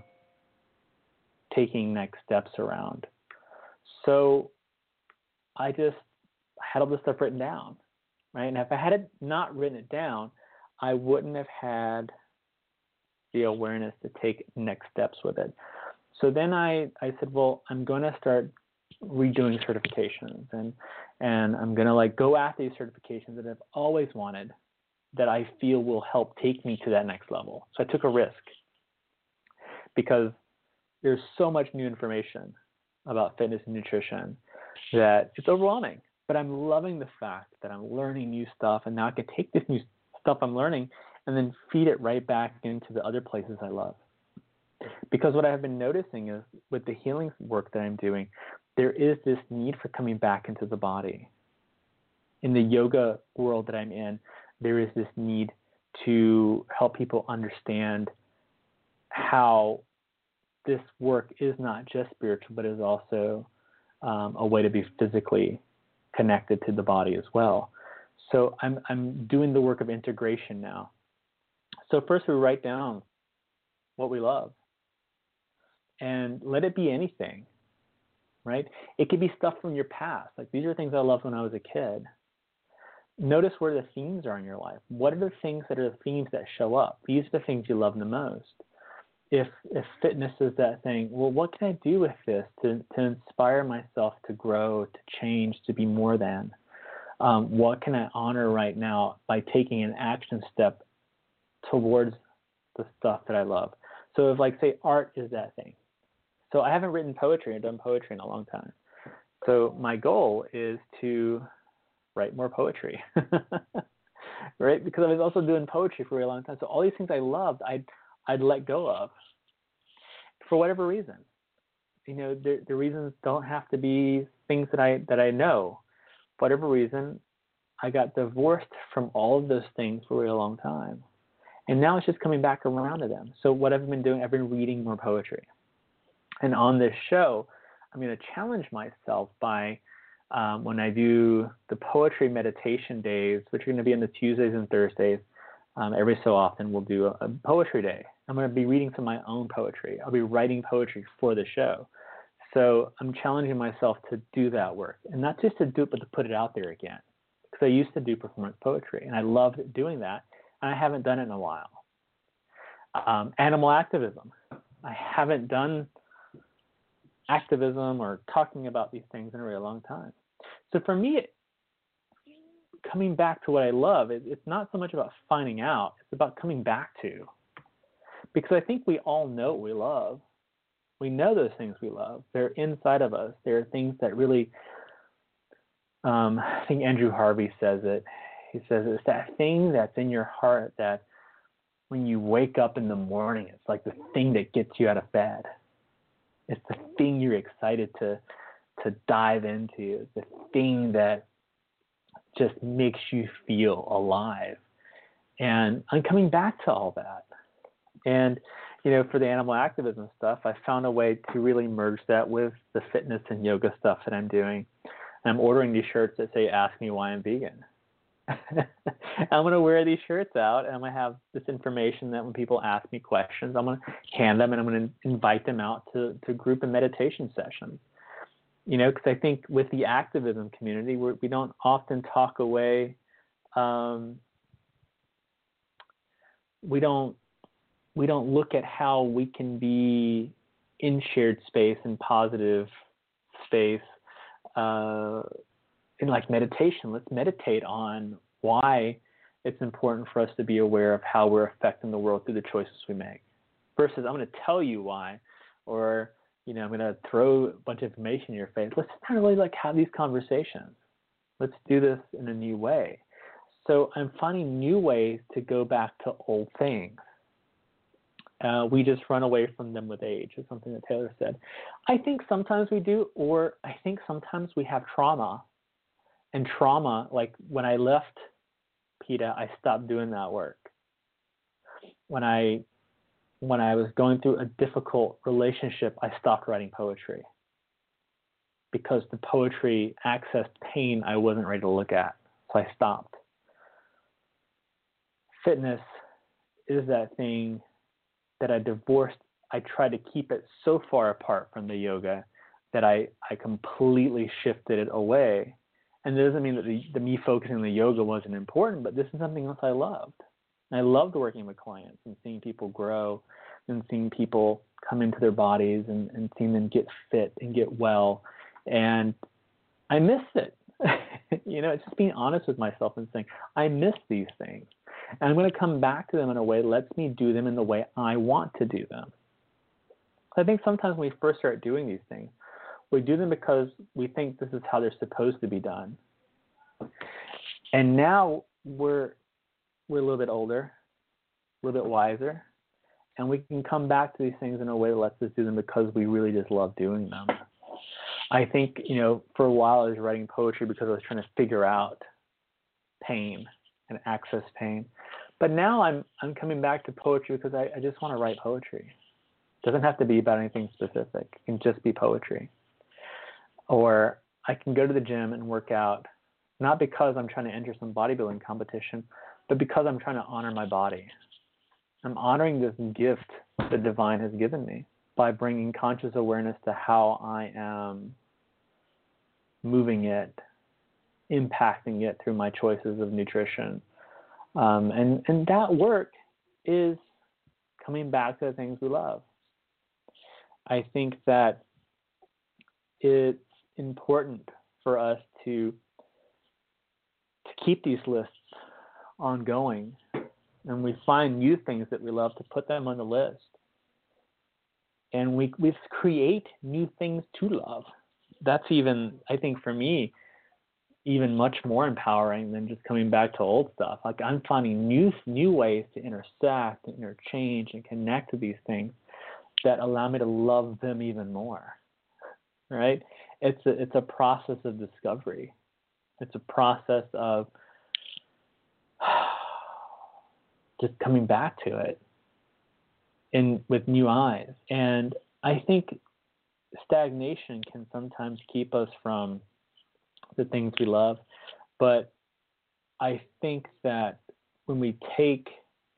taking next steps around. So I just had all this stuff written down, right? And if I had not written it down, I wouldn't have had the awareness to take next steps with it. So then I said, well, I'm going to start redoing certifications, and I'm going to like go after these certifications that I've always wanted, that I feel will help take me to that next level. So I took a risk because there's so much new information about fitness and nutrition that it's overwhelming. But I'm loving the fact that I'm learning new stuff, and now I can take this new stuff I'm learning and then feed it right back into the other places I love. Because what I've been noticing is with the healing work that I'm doing, there is this need for coming back into the body. In the yoga world that I'm in, there is this need to help people understand how this work is not just spiritual, but is also a way to be physically connected to the body as well. So I'm doing the work of integration now. So first we write down what we love and let it be anything, right? It could be stuff from your past. Like, these are things I loved when I was a kid. Notice where the themes are in your life. What are the things that are the themes that show up? These are the things you love the most. If fitness is that thing, well, what can I do with this to inspire myself to grow, to change, to be more than? What can I honor right now by taking an action step towards the stuff that I love? So if, like, say, art is that thing. So I haven't written poetry. I've done poetry in a long time. So my goal is to write more poetry, right? Because I was also doing poetry for a long time. So all these things I loved, I'd let go of for whatever reason. You know, the reasons don't have to be things that I know. For whatever reason, I got divorced from all of those things for a long time. And now it's just coming back around to them. So what I've been doing, I've been reading more poetry. And on this show, I'm going to challenge myself by when I do the poetry meditation days, which are going to be on the Tuesdays and Thursdays, every so often we'll do a poetry day. I'm going to be reading some of my own poetry. I'll be writing poetry for the show. So I'm challenging myself to do that work. And not just to do it, but to put it out there again. Because I used to do performance poetry, and I loved doing that. And I haven't done it in a while. Animal activism. I haven't done activism or talking about these things in a really long time. So for me, coming back to what I love, it's not so much about finding out, it's about coming back to. Because I think we all know what we love. We know those things we love. They're inside of us. They're things that really, I think Andrew Harvey says it. He says it's that thing that's in your heart that when you wake up in the morning, it's like the thing that gets you out of bed. It's the thing you're excited to dive into. It's the thing that just makes you feel alive. And I'm coming back to all that. And, you know, for the animal activism stuff, I found a way to really merge that with the fitness and yoga stuff that I'm doing. And I'm ordering these shirts that say, "Ask me why I'm vegan." I'm going to wear these shirts out, and I'm going to have this information that when people ask me questions, I'm going to hand them, and I'm going to invite them out to group and meditation sessions. You know, because I think with the activism community, we don't often talk away. We don't look at how we can be in shared space and positive space. In like meditation, let's meditate on why it's important for us to be aware of how we're affecting the world through the choices we make. Versus, I'm going to tell you why, or, you know, I'm going to throw a bunch of information in your face. Let's kind of really like have these conversations. Let's do this in a new way. So I'm finding new ways to go back to old things. We just run away from them with age, is something that Taylor said. I think sometimes we do, or I think sometimes we have trauma. And trauma, like when I left PETA, I stopped doing that work. When I was going through a difficult relationship, I stopped writing poetry because the poetry accessed pain I wasn't ready to look at. So I stopped. Fitness is that thing that I divorced. I tried to keep it so far apart from the yoga that I completely shifted it away. And it doesn't mean that the me focusing on the yoga wasn't important, but this is something else I loved. I loved working with clients and seeing people grow and seeing people come into their bodies and seeing them get fit and get well. And I missed it. It's just being honest with myself and saying, I miss these things. And I'm going to come back to them in a way that lets me do them in the way I want to do them. I think sometimes when we first start doing these things, we do them because we think this is how they're supposed to be done. And now we're a little bit older, a little bit wiser, and we can come back to these things in a way that lets us do them because we really just love doing them. I think, for a while I was writing poetry because I was trying to figure out pain and access pain. But now I'm coming back to poetry because I just want to write poetry. It doesn't have to be about anything specific. It can just be poetry. Or I can go to the gym and work out, not because I'm trying to enter some bodybuilding competition, but because I'm trying to honor my body. I'm honoring this gift the divine has given me by bringing conscious awareness to how I am moving it, impacting it through my choices of nutrition. And that work is coming back to the things we love. I think that it's important for us to keep these lists ongoing, and we find new things that we love to put them on the list. And we create new things to love. That's even, I think for me, even much more empowering than just coming back to old stuff. Like I'm finding new ways to intersect and interchange and connect to these things that allow me to love them even more. Right? It's a process of discovery. It's a process of just coming back to it with new eyes. And I think stagnation can sometimes keep us from the things we love. But I think that when we take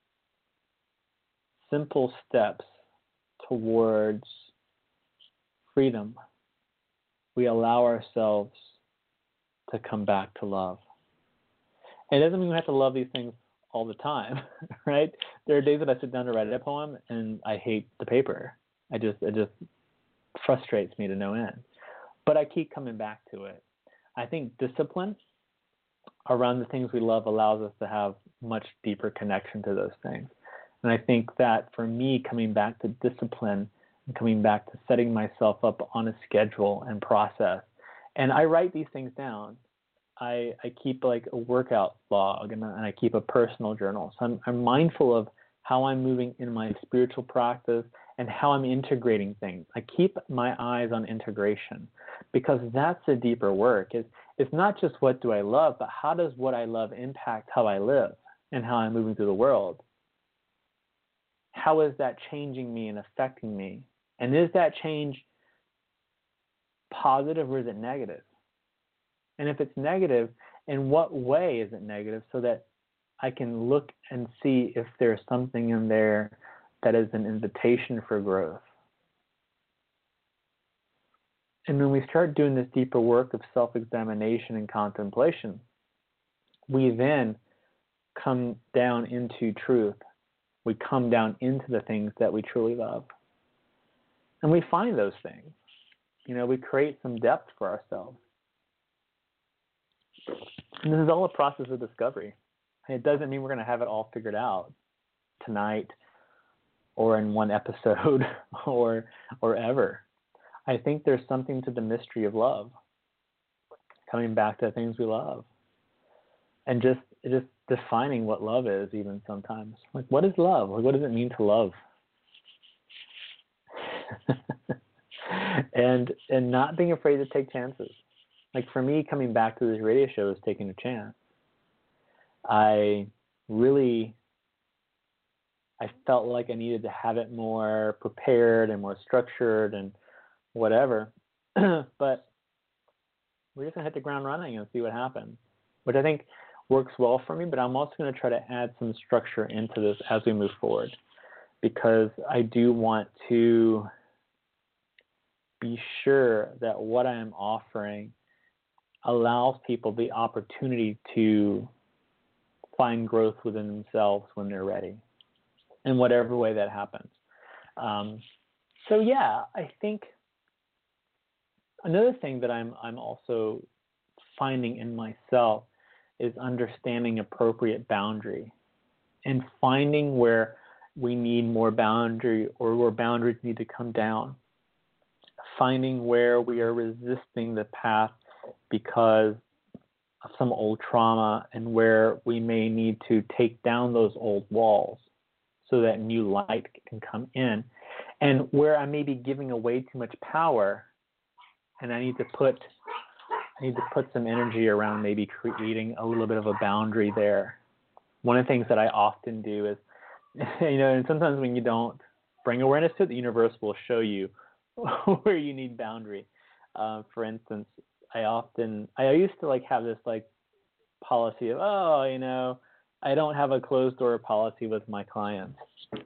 simple steps towards freedom, we allow ourselves to come back to love. And it doesn't mean we have to love these things all the time, right? There are days that I sit down to write a poem and I hate the paper. It just frustrates me to no end. But I keep coming back to it. I think discipline around the things we love allows us to have much deeper connection to those things. And I think that for me, coming back to discipline and coming back to setting myself up on a schedule and process, and I write these things down. I keep like a workout log and I keep a personal journal. So I'm mindful of how I'm moving in my spiritual practice and how I'm integrating things. I keep my eyes on integration because that's the deeper work. It's not just what do I love, but how does what I love impact how I live and how I'm moving through the world? How is that changing me and affecting me? And is that change positive or is it negative? And if it's negative, in what way is it negative so that I can look and see if there's something in there that is an invitation for growth? And when we start doing this deeper work of self-examination and contemplation, we then come down into truth. We come down into the things that we truly love. And we find those things. We create some depth for ourselves. And this is all a process of discovery. And it doesn't mean we're going to have it all figured out tonight or in one episode or ever. I think there's something to the mystery of love, coming back to the things we love, and just defining what love is even sometimes. Like, what is love? Like, what does it mean to love? and not being afraid to take chances. Like for me, coming back to this radio show is taking a chance. I felt like I needed to have it more prepared and more structured and whatever. But we're just going to hit the ground running and see what happens, which I think works well for me. But I'm also going to try to add some structure into this as we move forward, because I do want to be sure that what I am offering allows people the opportunity to find growth within themselves when they're ready, in whatever way that happens. So yeah, I think another thing that I'm also finding in myself is understanding appropriate boundary and finding where we need more boundary or where boundaries need to come down. Finding where we are resisting the path because of some old trauma and where we may need to take down those old walls so that new light can come in, and where I may be giving away too much power and I need to put some energy around maybe creating a little bit of a boundary there. One of the things that I often do is, and sometimes when you don't bring awareness to it, the universe will show you where you need boundary. For instance, I used to have this policy of, I don't have a closed door policy with my clients.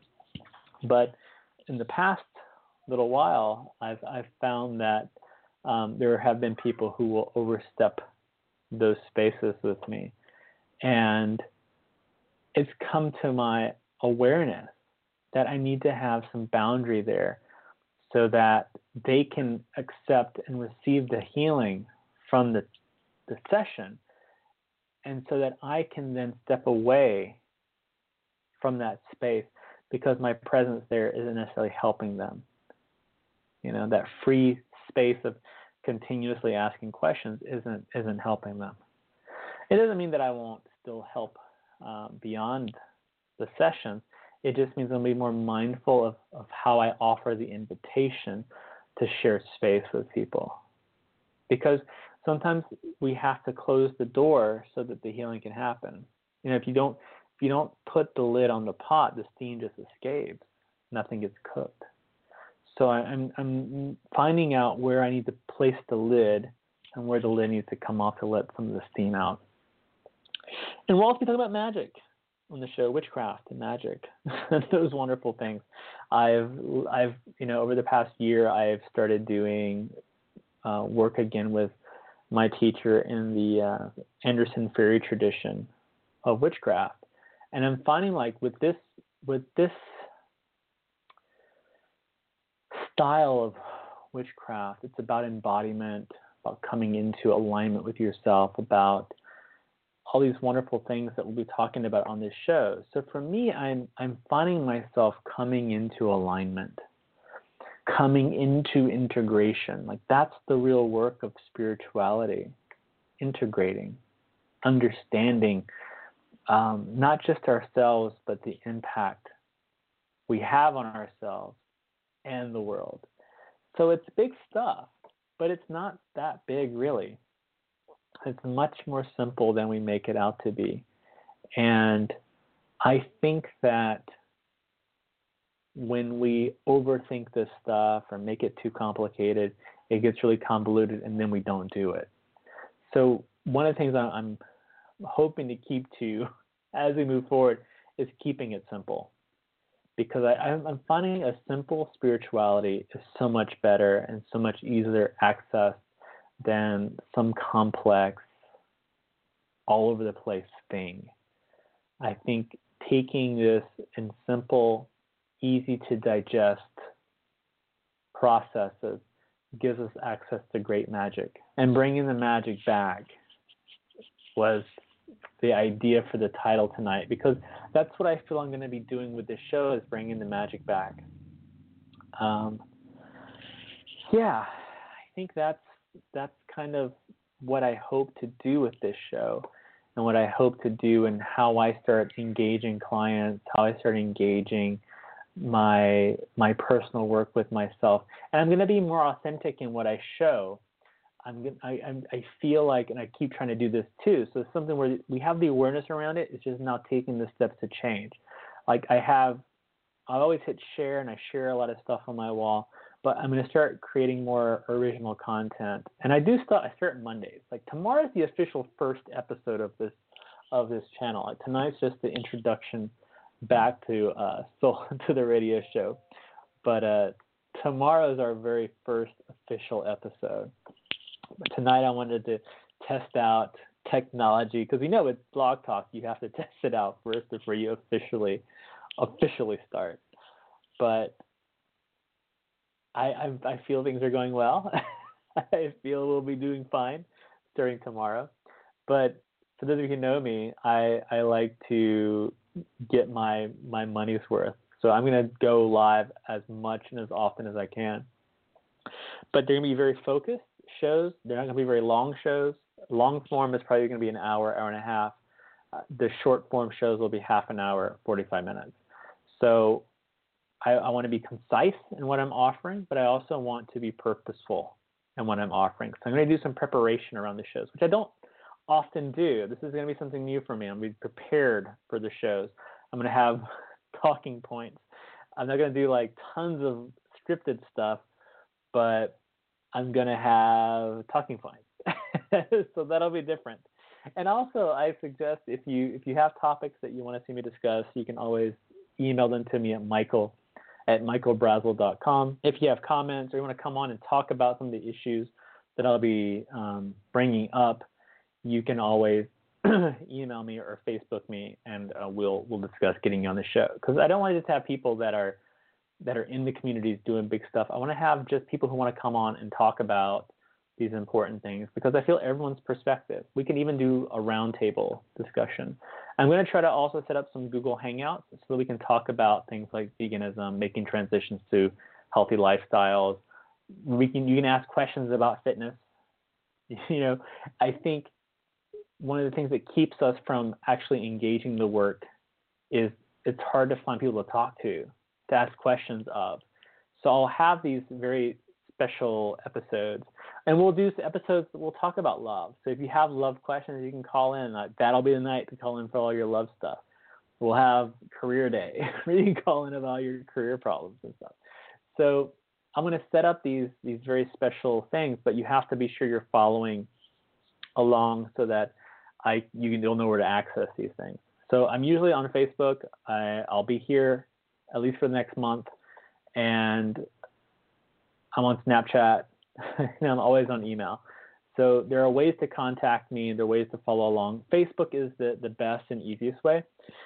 But in the past little while, I've found that there have been people who will overstep those spaces with me. And it's come to my awareness that I need to have some boundary there so that they can accept and receive the healing from the session, and so that I can then step away from that space because my presence there isn't necessarily helping them. That free space of continuously asking questions isn't helping them. It doesn't mean that I won't still help beyond the session. It just means I'll be more mindful of how I offer the invitation to share space with people. Because sometimes we have to close the door so that the healing can happen. If you don't put the lid on the pot, the steam just escapes. Nothing gets cooked. So I'm finding out where I need to place the lid and where the lid needs to come off to let some of the steam out. And we'll also be talking about magic on the show, witchcraft and magic, those wonderful things. I've over the past year, I've started doing work again with my teacher in the Anderson Fairy tradition of witchcraft, and I'm finding with this style of witchcraft, it's about embodiment, about coming into alignment with yourself, about all these wonderful things that we'll be talking about on this show. So for me, I'm finding myself coming into alignment, coming into integration. That's the real work of spirituality, integrating, understanding not just ourselves, but the impact we have on ourselves and the world. So it's big stuff, but it's not that big really. It's much more simple than we make it out to be. And I think that when we overthink this stuff or make it too complicated, it gets really convoluted and then we don't do it. So one of the things I'm hoping to keep to as we move forward is keeping it simple. Because I'm finding a simple spirituality is so much better and so much easier access than some complex, all over the place thing. I think taking this in simple, easy to digest processes gives us access to great magic. And bringing the magic back was the idea for the title tonight, because that's what I feel I'm going to be doing with this show, is bringing the magic back. I think that's kind of what I hope to do with this show, and what I hope to do, and how I start engaging clients, how I start engaging my personal work with myself. And I'm going to be more authentic in what I show. I feel like, and I keep trying to do this too, so it's something where we have the awareness around it. It's just now taking the steps to change. I always hit share, and I share a lot of stuff on my wall, but I'm going to start creating more original content. And I start Mondays. Tomorrow is the official first episode of this channel. Tonight's just the introduction back to the radio show. But tomorrow is our very first official episode. But tonight I wanted to test out technology, because with Blog Talk you have to test it out first before you officially start. But I feel things are going well. I feel we'll be doing fine starting tomorrow. But for those of you who know me, I like to get my money's worth. So I'm going to go live as much and as often as I can. But they're going to be very focused shows. They're not going to be very long shows. Long form is probably going to be an hour, hour and a half. The short form shows will be half an hour, 45 minutes. So I want to be concise in what I'm offering, but I also want to be purposeful in what I'm offering. So I'm going to do some preparation around the shows, which I don't often do. This is going to be something new for me. I'm going to be prepared for the shows. I'm going to have talking points. I'm not going to do like tons of scripted stuff, but I'm going to have talking points. So that'll be different. And also, I suggest if you have topics that you want to see me discuss, you can always email them to me at michael@michaelbrazel.com. If you have comments or you want to come on and talk about some of the issues that I'll be bringing up, you can always email me or Facebook me, and we'll discuss getting you on the show. Because I don't want to just have people that are in the communities doing big stuff. I want to have just people who want to come on and talk about these important things, because I feel everyone's perspective. We can even do a roundtable discussion. I'm going to try to also set up some Google Hangouts so that we can talk about things like veganism, making transitions to healthy lifestyles. You can ask questions about fitness. I think one of the things that keeps us from actually engaging the work is it's hard to find people to talk to ask questions of. So I'll have these very special episodes, and we'll do episodes that we'll talk about love. So if you have love questions, you can call in. That'll be the night to call in for all your love stuff. We'll have career day where you can call in about your career problems and stuff. So I'm going to set up these very special things, but you have to be sure you're following along so that you'll know where to access these things. So I'm usually on Facebook. I'll be here at least for the next month, and I'm on Snapchat, and I'm always on email. So there are ways to contact me, and there are ways to follow along. Facebook is the best and easiest way.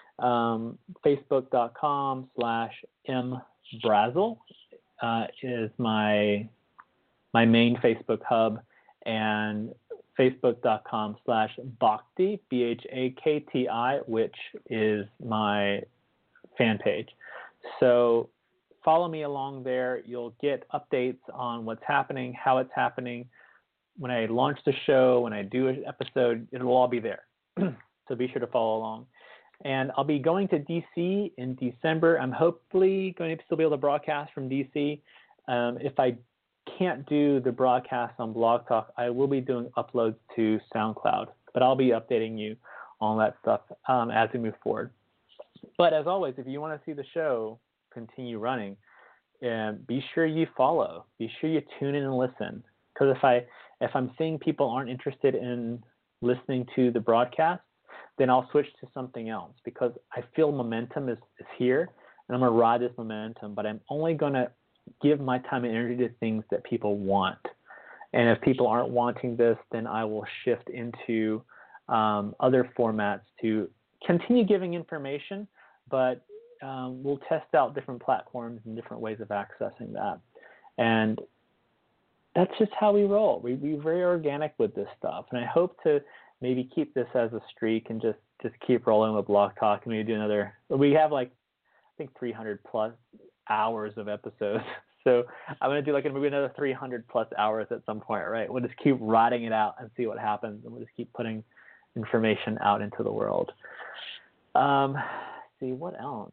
Facebook.com/mbrazel is my main Facebook hub, and Facebook.com/Bhakti, BHAKTI, which is my fan page. So follow me along there. You'll get updates on what's happening, how it's happening. When I launch the show, when I do an episode, it'll all be there. So be sure to follow along. And I'll be going to DC in December. I'm hopefully going to still be able to broadcast from DC. If I can't do the broadcast on Blog Talk, I will be doing uploads to SoundCloud. But I'll be updating you on that stuff as we move forward. But as always, if you want to see the show continue running, be sure you follow. Be sure you tune in and listen. Because if I'm seeing people aren't interested in listening to the broadcast, then I'll switch to something else, because I feel momentum is here, and I'm going to ride this momentum. But I'm only going to give my time and energy to things that people want. And if people aren't wanting this, then I will shift into other formats to continue giving information, but we'll test out different platforms and different ways of accessing that. And that's just how we roll. We're very organic with this stuff. And I hope to maybe keep this as a streak and just keep rolling with Blog Talk, and maybe do another. We have 300 plus hours of episodes. So I'm going to do maybe another 300 plus hours at some point, right? We'll just keep riding it out and see what happens. And we'll just keep putting information out into the world. See, what else?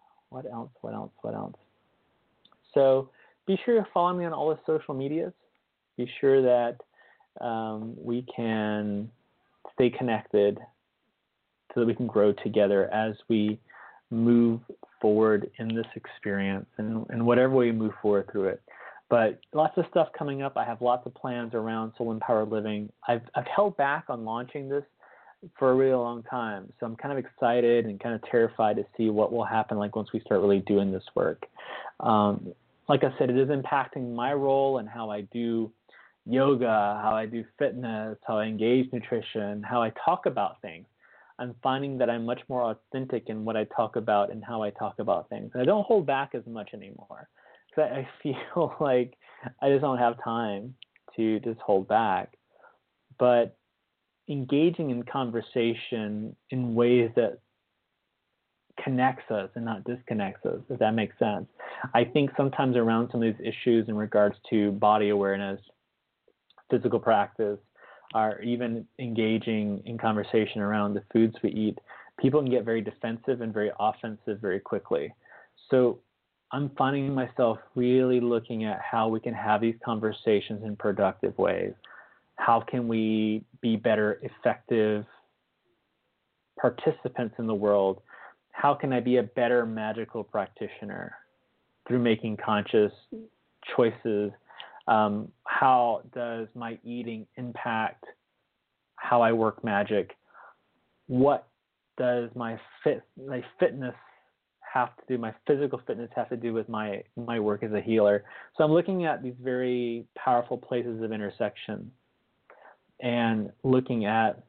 So be sure to follow me on all the social medias. Be sure that we can stay connected so that we can grow together as we move forward in this experience and whatever way we move forward through it. But lots of stuff coming up. I have lots of plans around soul empowered living. I've held back on launching this for a really long time. So I'm kind of excited and kind of terrified to see what will happen once we start really doing this work. Like I said, it is impacting my role and how I do yoga, how I do fitness, how I engage nutrition, how I talk about things. I'm finding that I'm much more authentic in what I talk about and how I talk about things. And I don't hold back as much anymore. So I feel like I just don't have time to just hold back. But engaging in conversation in ways that connects us and not disconnects us, if that makes sense. I think sometimes around some of these issues in regards to body awareness, physical practice, or even engaging in conversation around the foods we eat, people can get very defensive and very offensive very quickly. So I'm finding myself really looking at how we can have these conversations in productive ways. How can we be better, effective participants in the world? How can I be a better magical practitioner through making conscious choices? How does my eating impact how I work magic? What does my fitness have to do, my physical fitness have to do with my work as a healer? So I'm looking at these very powerful places of intersection and looking at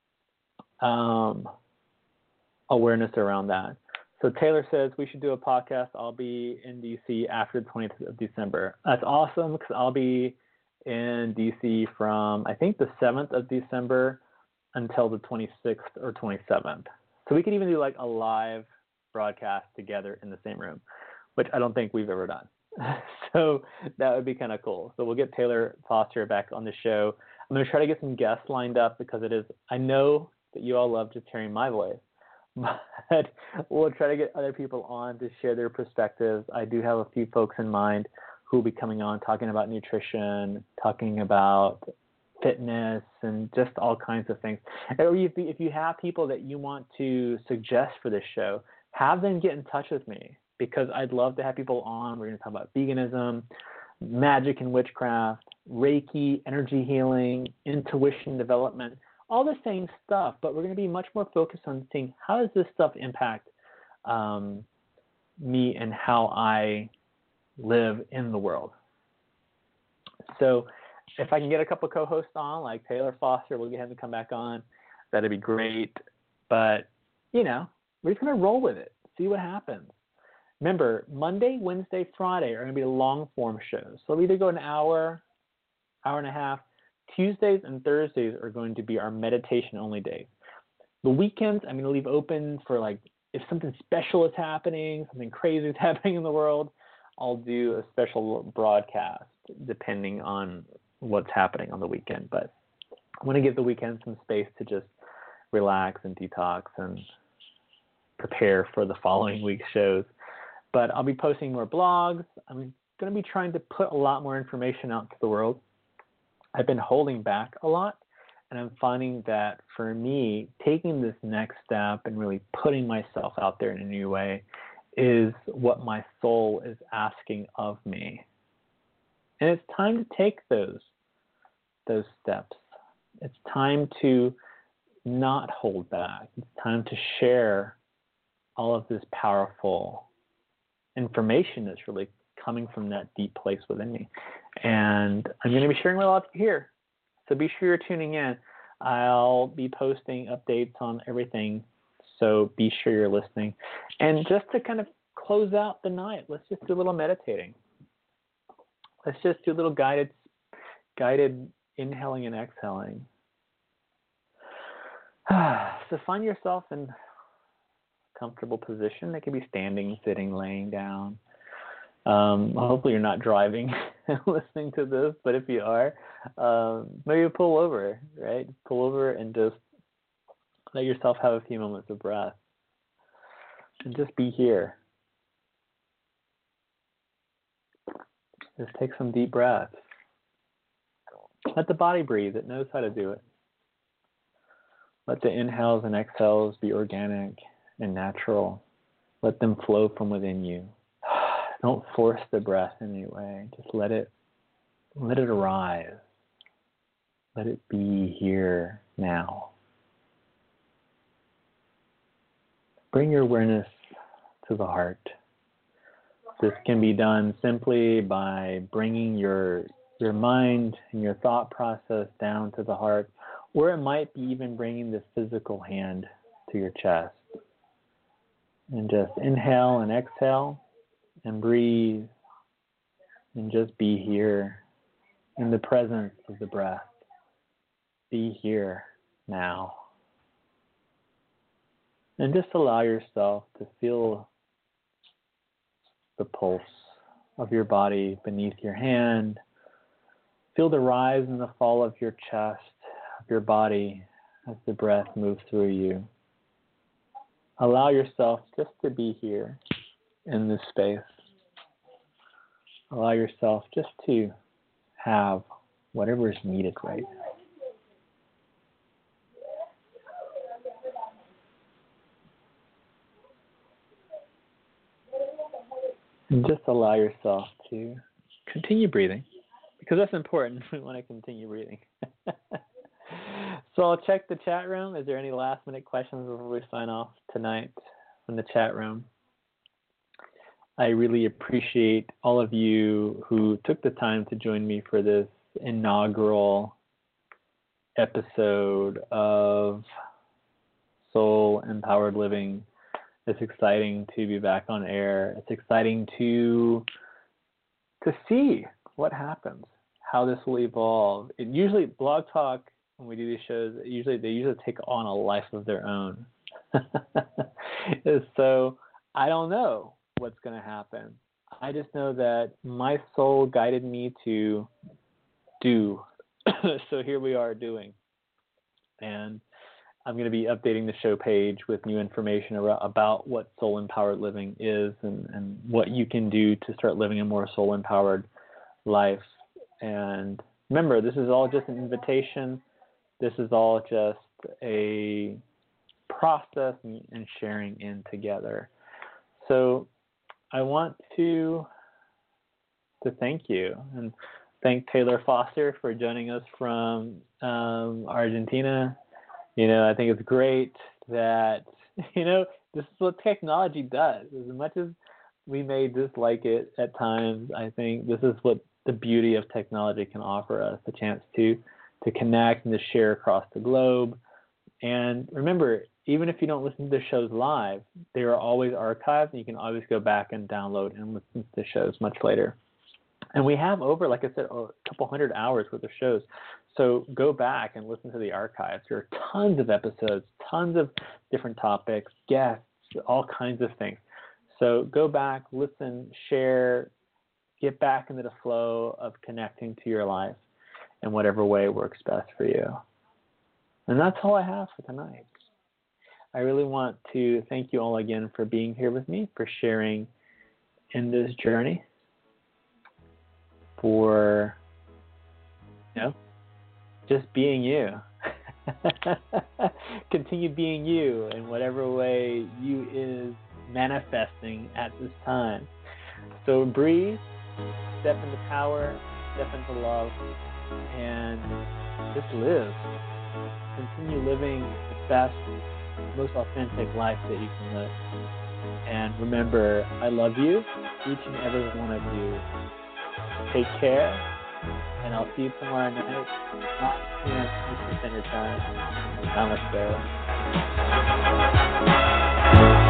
awareness around that. So Taylor says we should do a podcast. I'll be in DC after the 20th of December. That's awesome because I'll be in DC from, I think, the 7th of December until the 26th or 27th. So we could even do like a live broadcast together in the same room, which I don't think we've ever done. So that would be kind of cool. So we'll get Taylor Foster back on the show. I'm going to try to get some guests lined up because I know that you all love just hearing my voice. But we'll try to get other people on to share their perspectives. I do have a few folks in mind who will be coming on talking about nutrition, talking about fitness, and just all kinds of things. And if you have people that you want to suggest for this show, have them get in touch with me because I'd love to have people on. We're going to talk about veganism, magic and witchcraft, Reiki, energy healing, intuition development, all the same stuff, but we're going to be much more focused on seeing how does this stuff impact me and how I live in the world. So if I can get a couple co-hosts on, like Taylor Foster, we'll get him to come back on. That'd be great. But, we're just going to roll with it, see what happens. Remember, Monday, Wednesday, Friday are going to be long-form shows. So we'll either go an hour, hour and a half. Tuesdays and Thursdays are going to be our meditation-only days. The weekends, I'm going to leave open for if something special is happening, something crazy is happening in the world, I'll do a special broadcast depending on what's happening on the weekend. But I want to give the weekend some space to just relax and detox and prepare for the following week's shows. But I'll be posting more blogs. I'm going to be trying to put a lot more information out to the world. I've been holding back a lot, and I'm finding that for me, taking this next step and really putting myself out there in a new way is what my soul is asking of me. And it's time to take those steps. It's time to not hold back. It's time to share all of this powerful information that's really coming from that deep place within me. And I'm going to be sharing with a lot of you here. So be sure you're tuning in. I'll be posting updates on everything. So be sure you're listening. And just to kind of close out the night, let's just do a little meditating. Let's just do a little guided inhaling and exhaling. So find yourself in a comfortable position. It can be standing, sitting, laying down. Hopefully you're not driving and listening to this, but if you are, maybe pull over, right? Pull over and just let yourself have a few moments of breath and just be here. Just take some deep breaths. Let the body breathe. It knows how to do it. Let the inhales and exhales be organic and natural. Let them flow from within you. Don't force the breath in any way. Just let it arise. Let it be here now. Bring your awareness to the heart. This can be done simply by bringing your your mind and your thought process down to the heart, or it might be even bringing the physical hand to your chest. And just inhale and exhale and breathe and just be here in the presence of the breath. Be here now. And just allow yourself to feel the pulse of your body beneath your hand. Feel the rise and the fall of your chest, of your body, as the breath moves through you. Allow yourself just to be here in this space. Allow yourself just to have whatever is needed right now. And just allow yourself to continue breathing, because that's important. We want to continue breathing. So I'll check the chat room. Is there any last minute questions before we sign off tonight from the chat room? I really appreciate all of you who took the time to join me for this inaugural episode of Soul Empowered Living. It's exciting to be back on air. It's exciting to see what happens, how this will evolve. It usually, Blog Talk, when we do these shows, they usually take on a life of their own. So I don't know what's going to happen. I just know that my soul guided me to do. So here we are doing. And I'm going to be updating the show page with new information about what Soul Empowered Living is and what you can do to start living a more soul empowered life. And remember, this is all just an invitation. This is all just a process and sharing in together. So I want to thank you and thank Taylor Foster for joining us from Argentina. I think it's great that, this is what technology does. As much as we may dislike it at times, I think this is what the beauty of technology can offer us, the chance to connect and to share across the globe. And remember, even if you don't listen to the shows live, they are always archived, and you can always go back and download and listen to the shows much later. And we have over, like I said, a couple hundred hours worth of shows. So go back and listen to the archives. There are tons of episodes, tons of different topics, guests, all kinds of things. So go back, listen, share, get back into the flow of connecting to your life in whatever way works best for you. And that's all I have for tonight. I really want to thank you all again for being here with me, for sharing in this journey, for, just being you. Continue being you in whatever way you is manifesting at this time. So breathe, step into power, step into love, and just live. Continue living the best, most authentic life that you can live. And remember, I love you, each and every one of you. Take care, and I'll see you tomorrow night, 9 p.m. Eastern Standard Time. Namaste.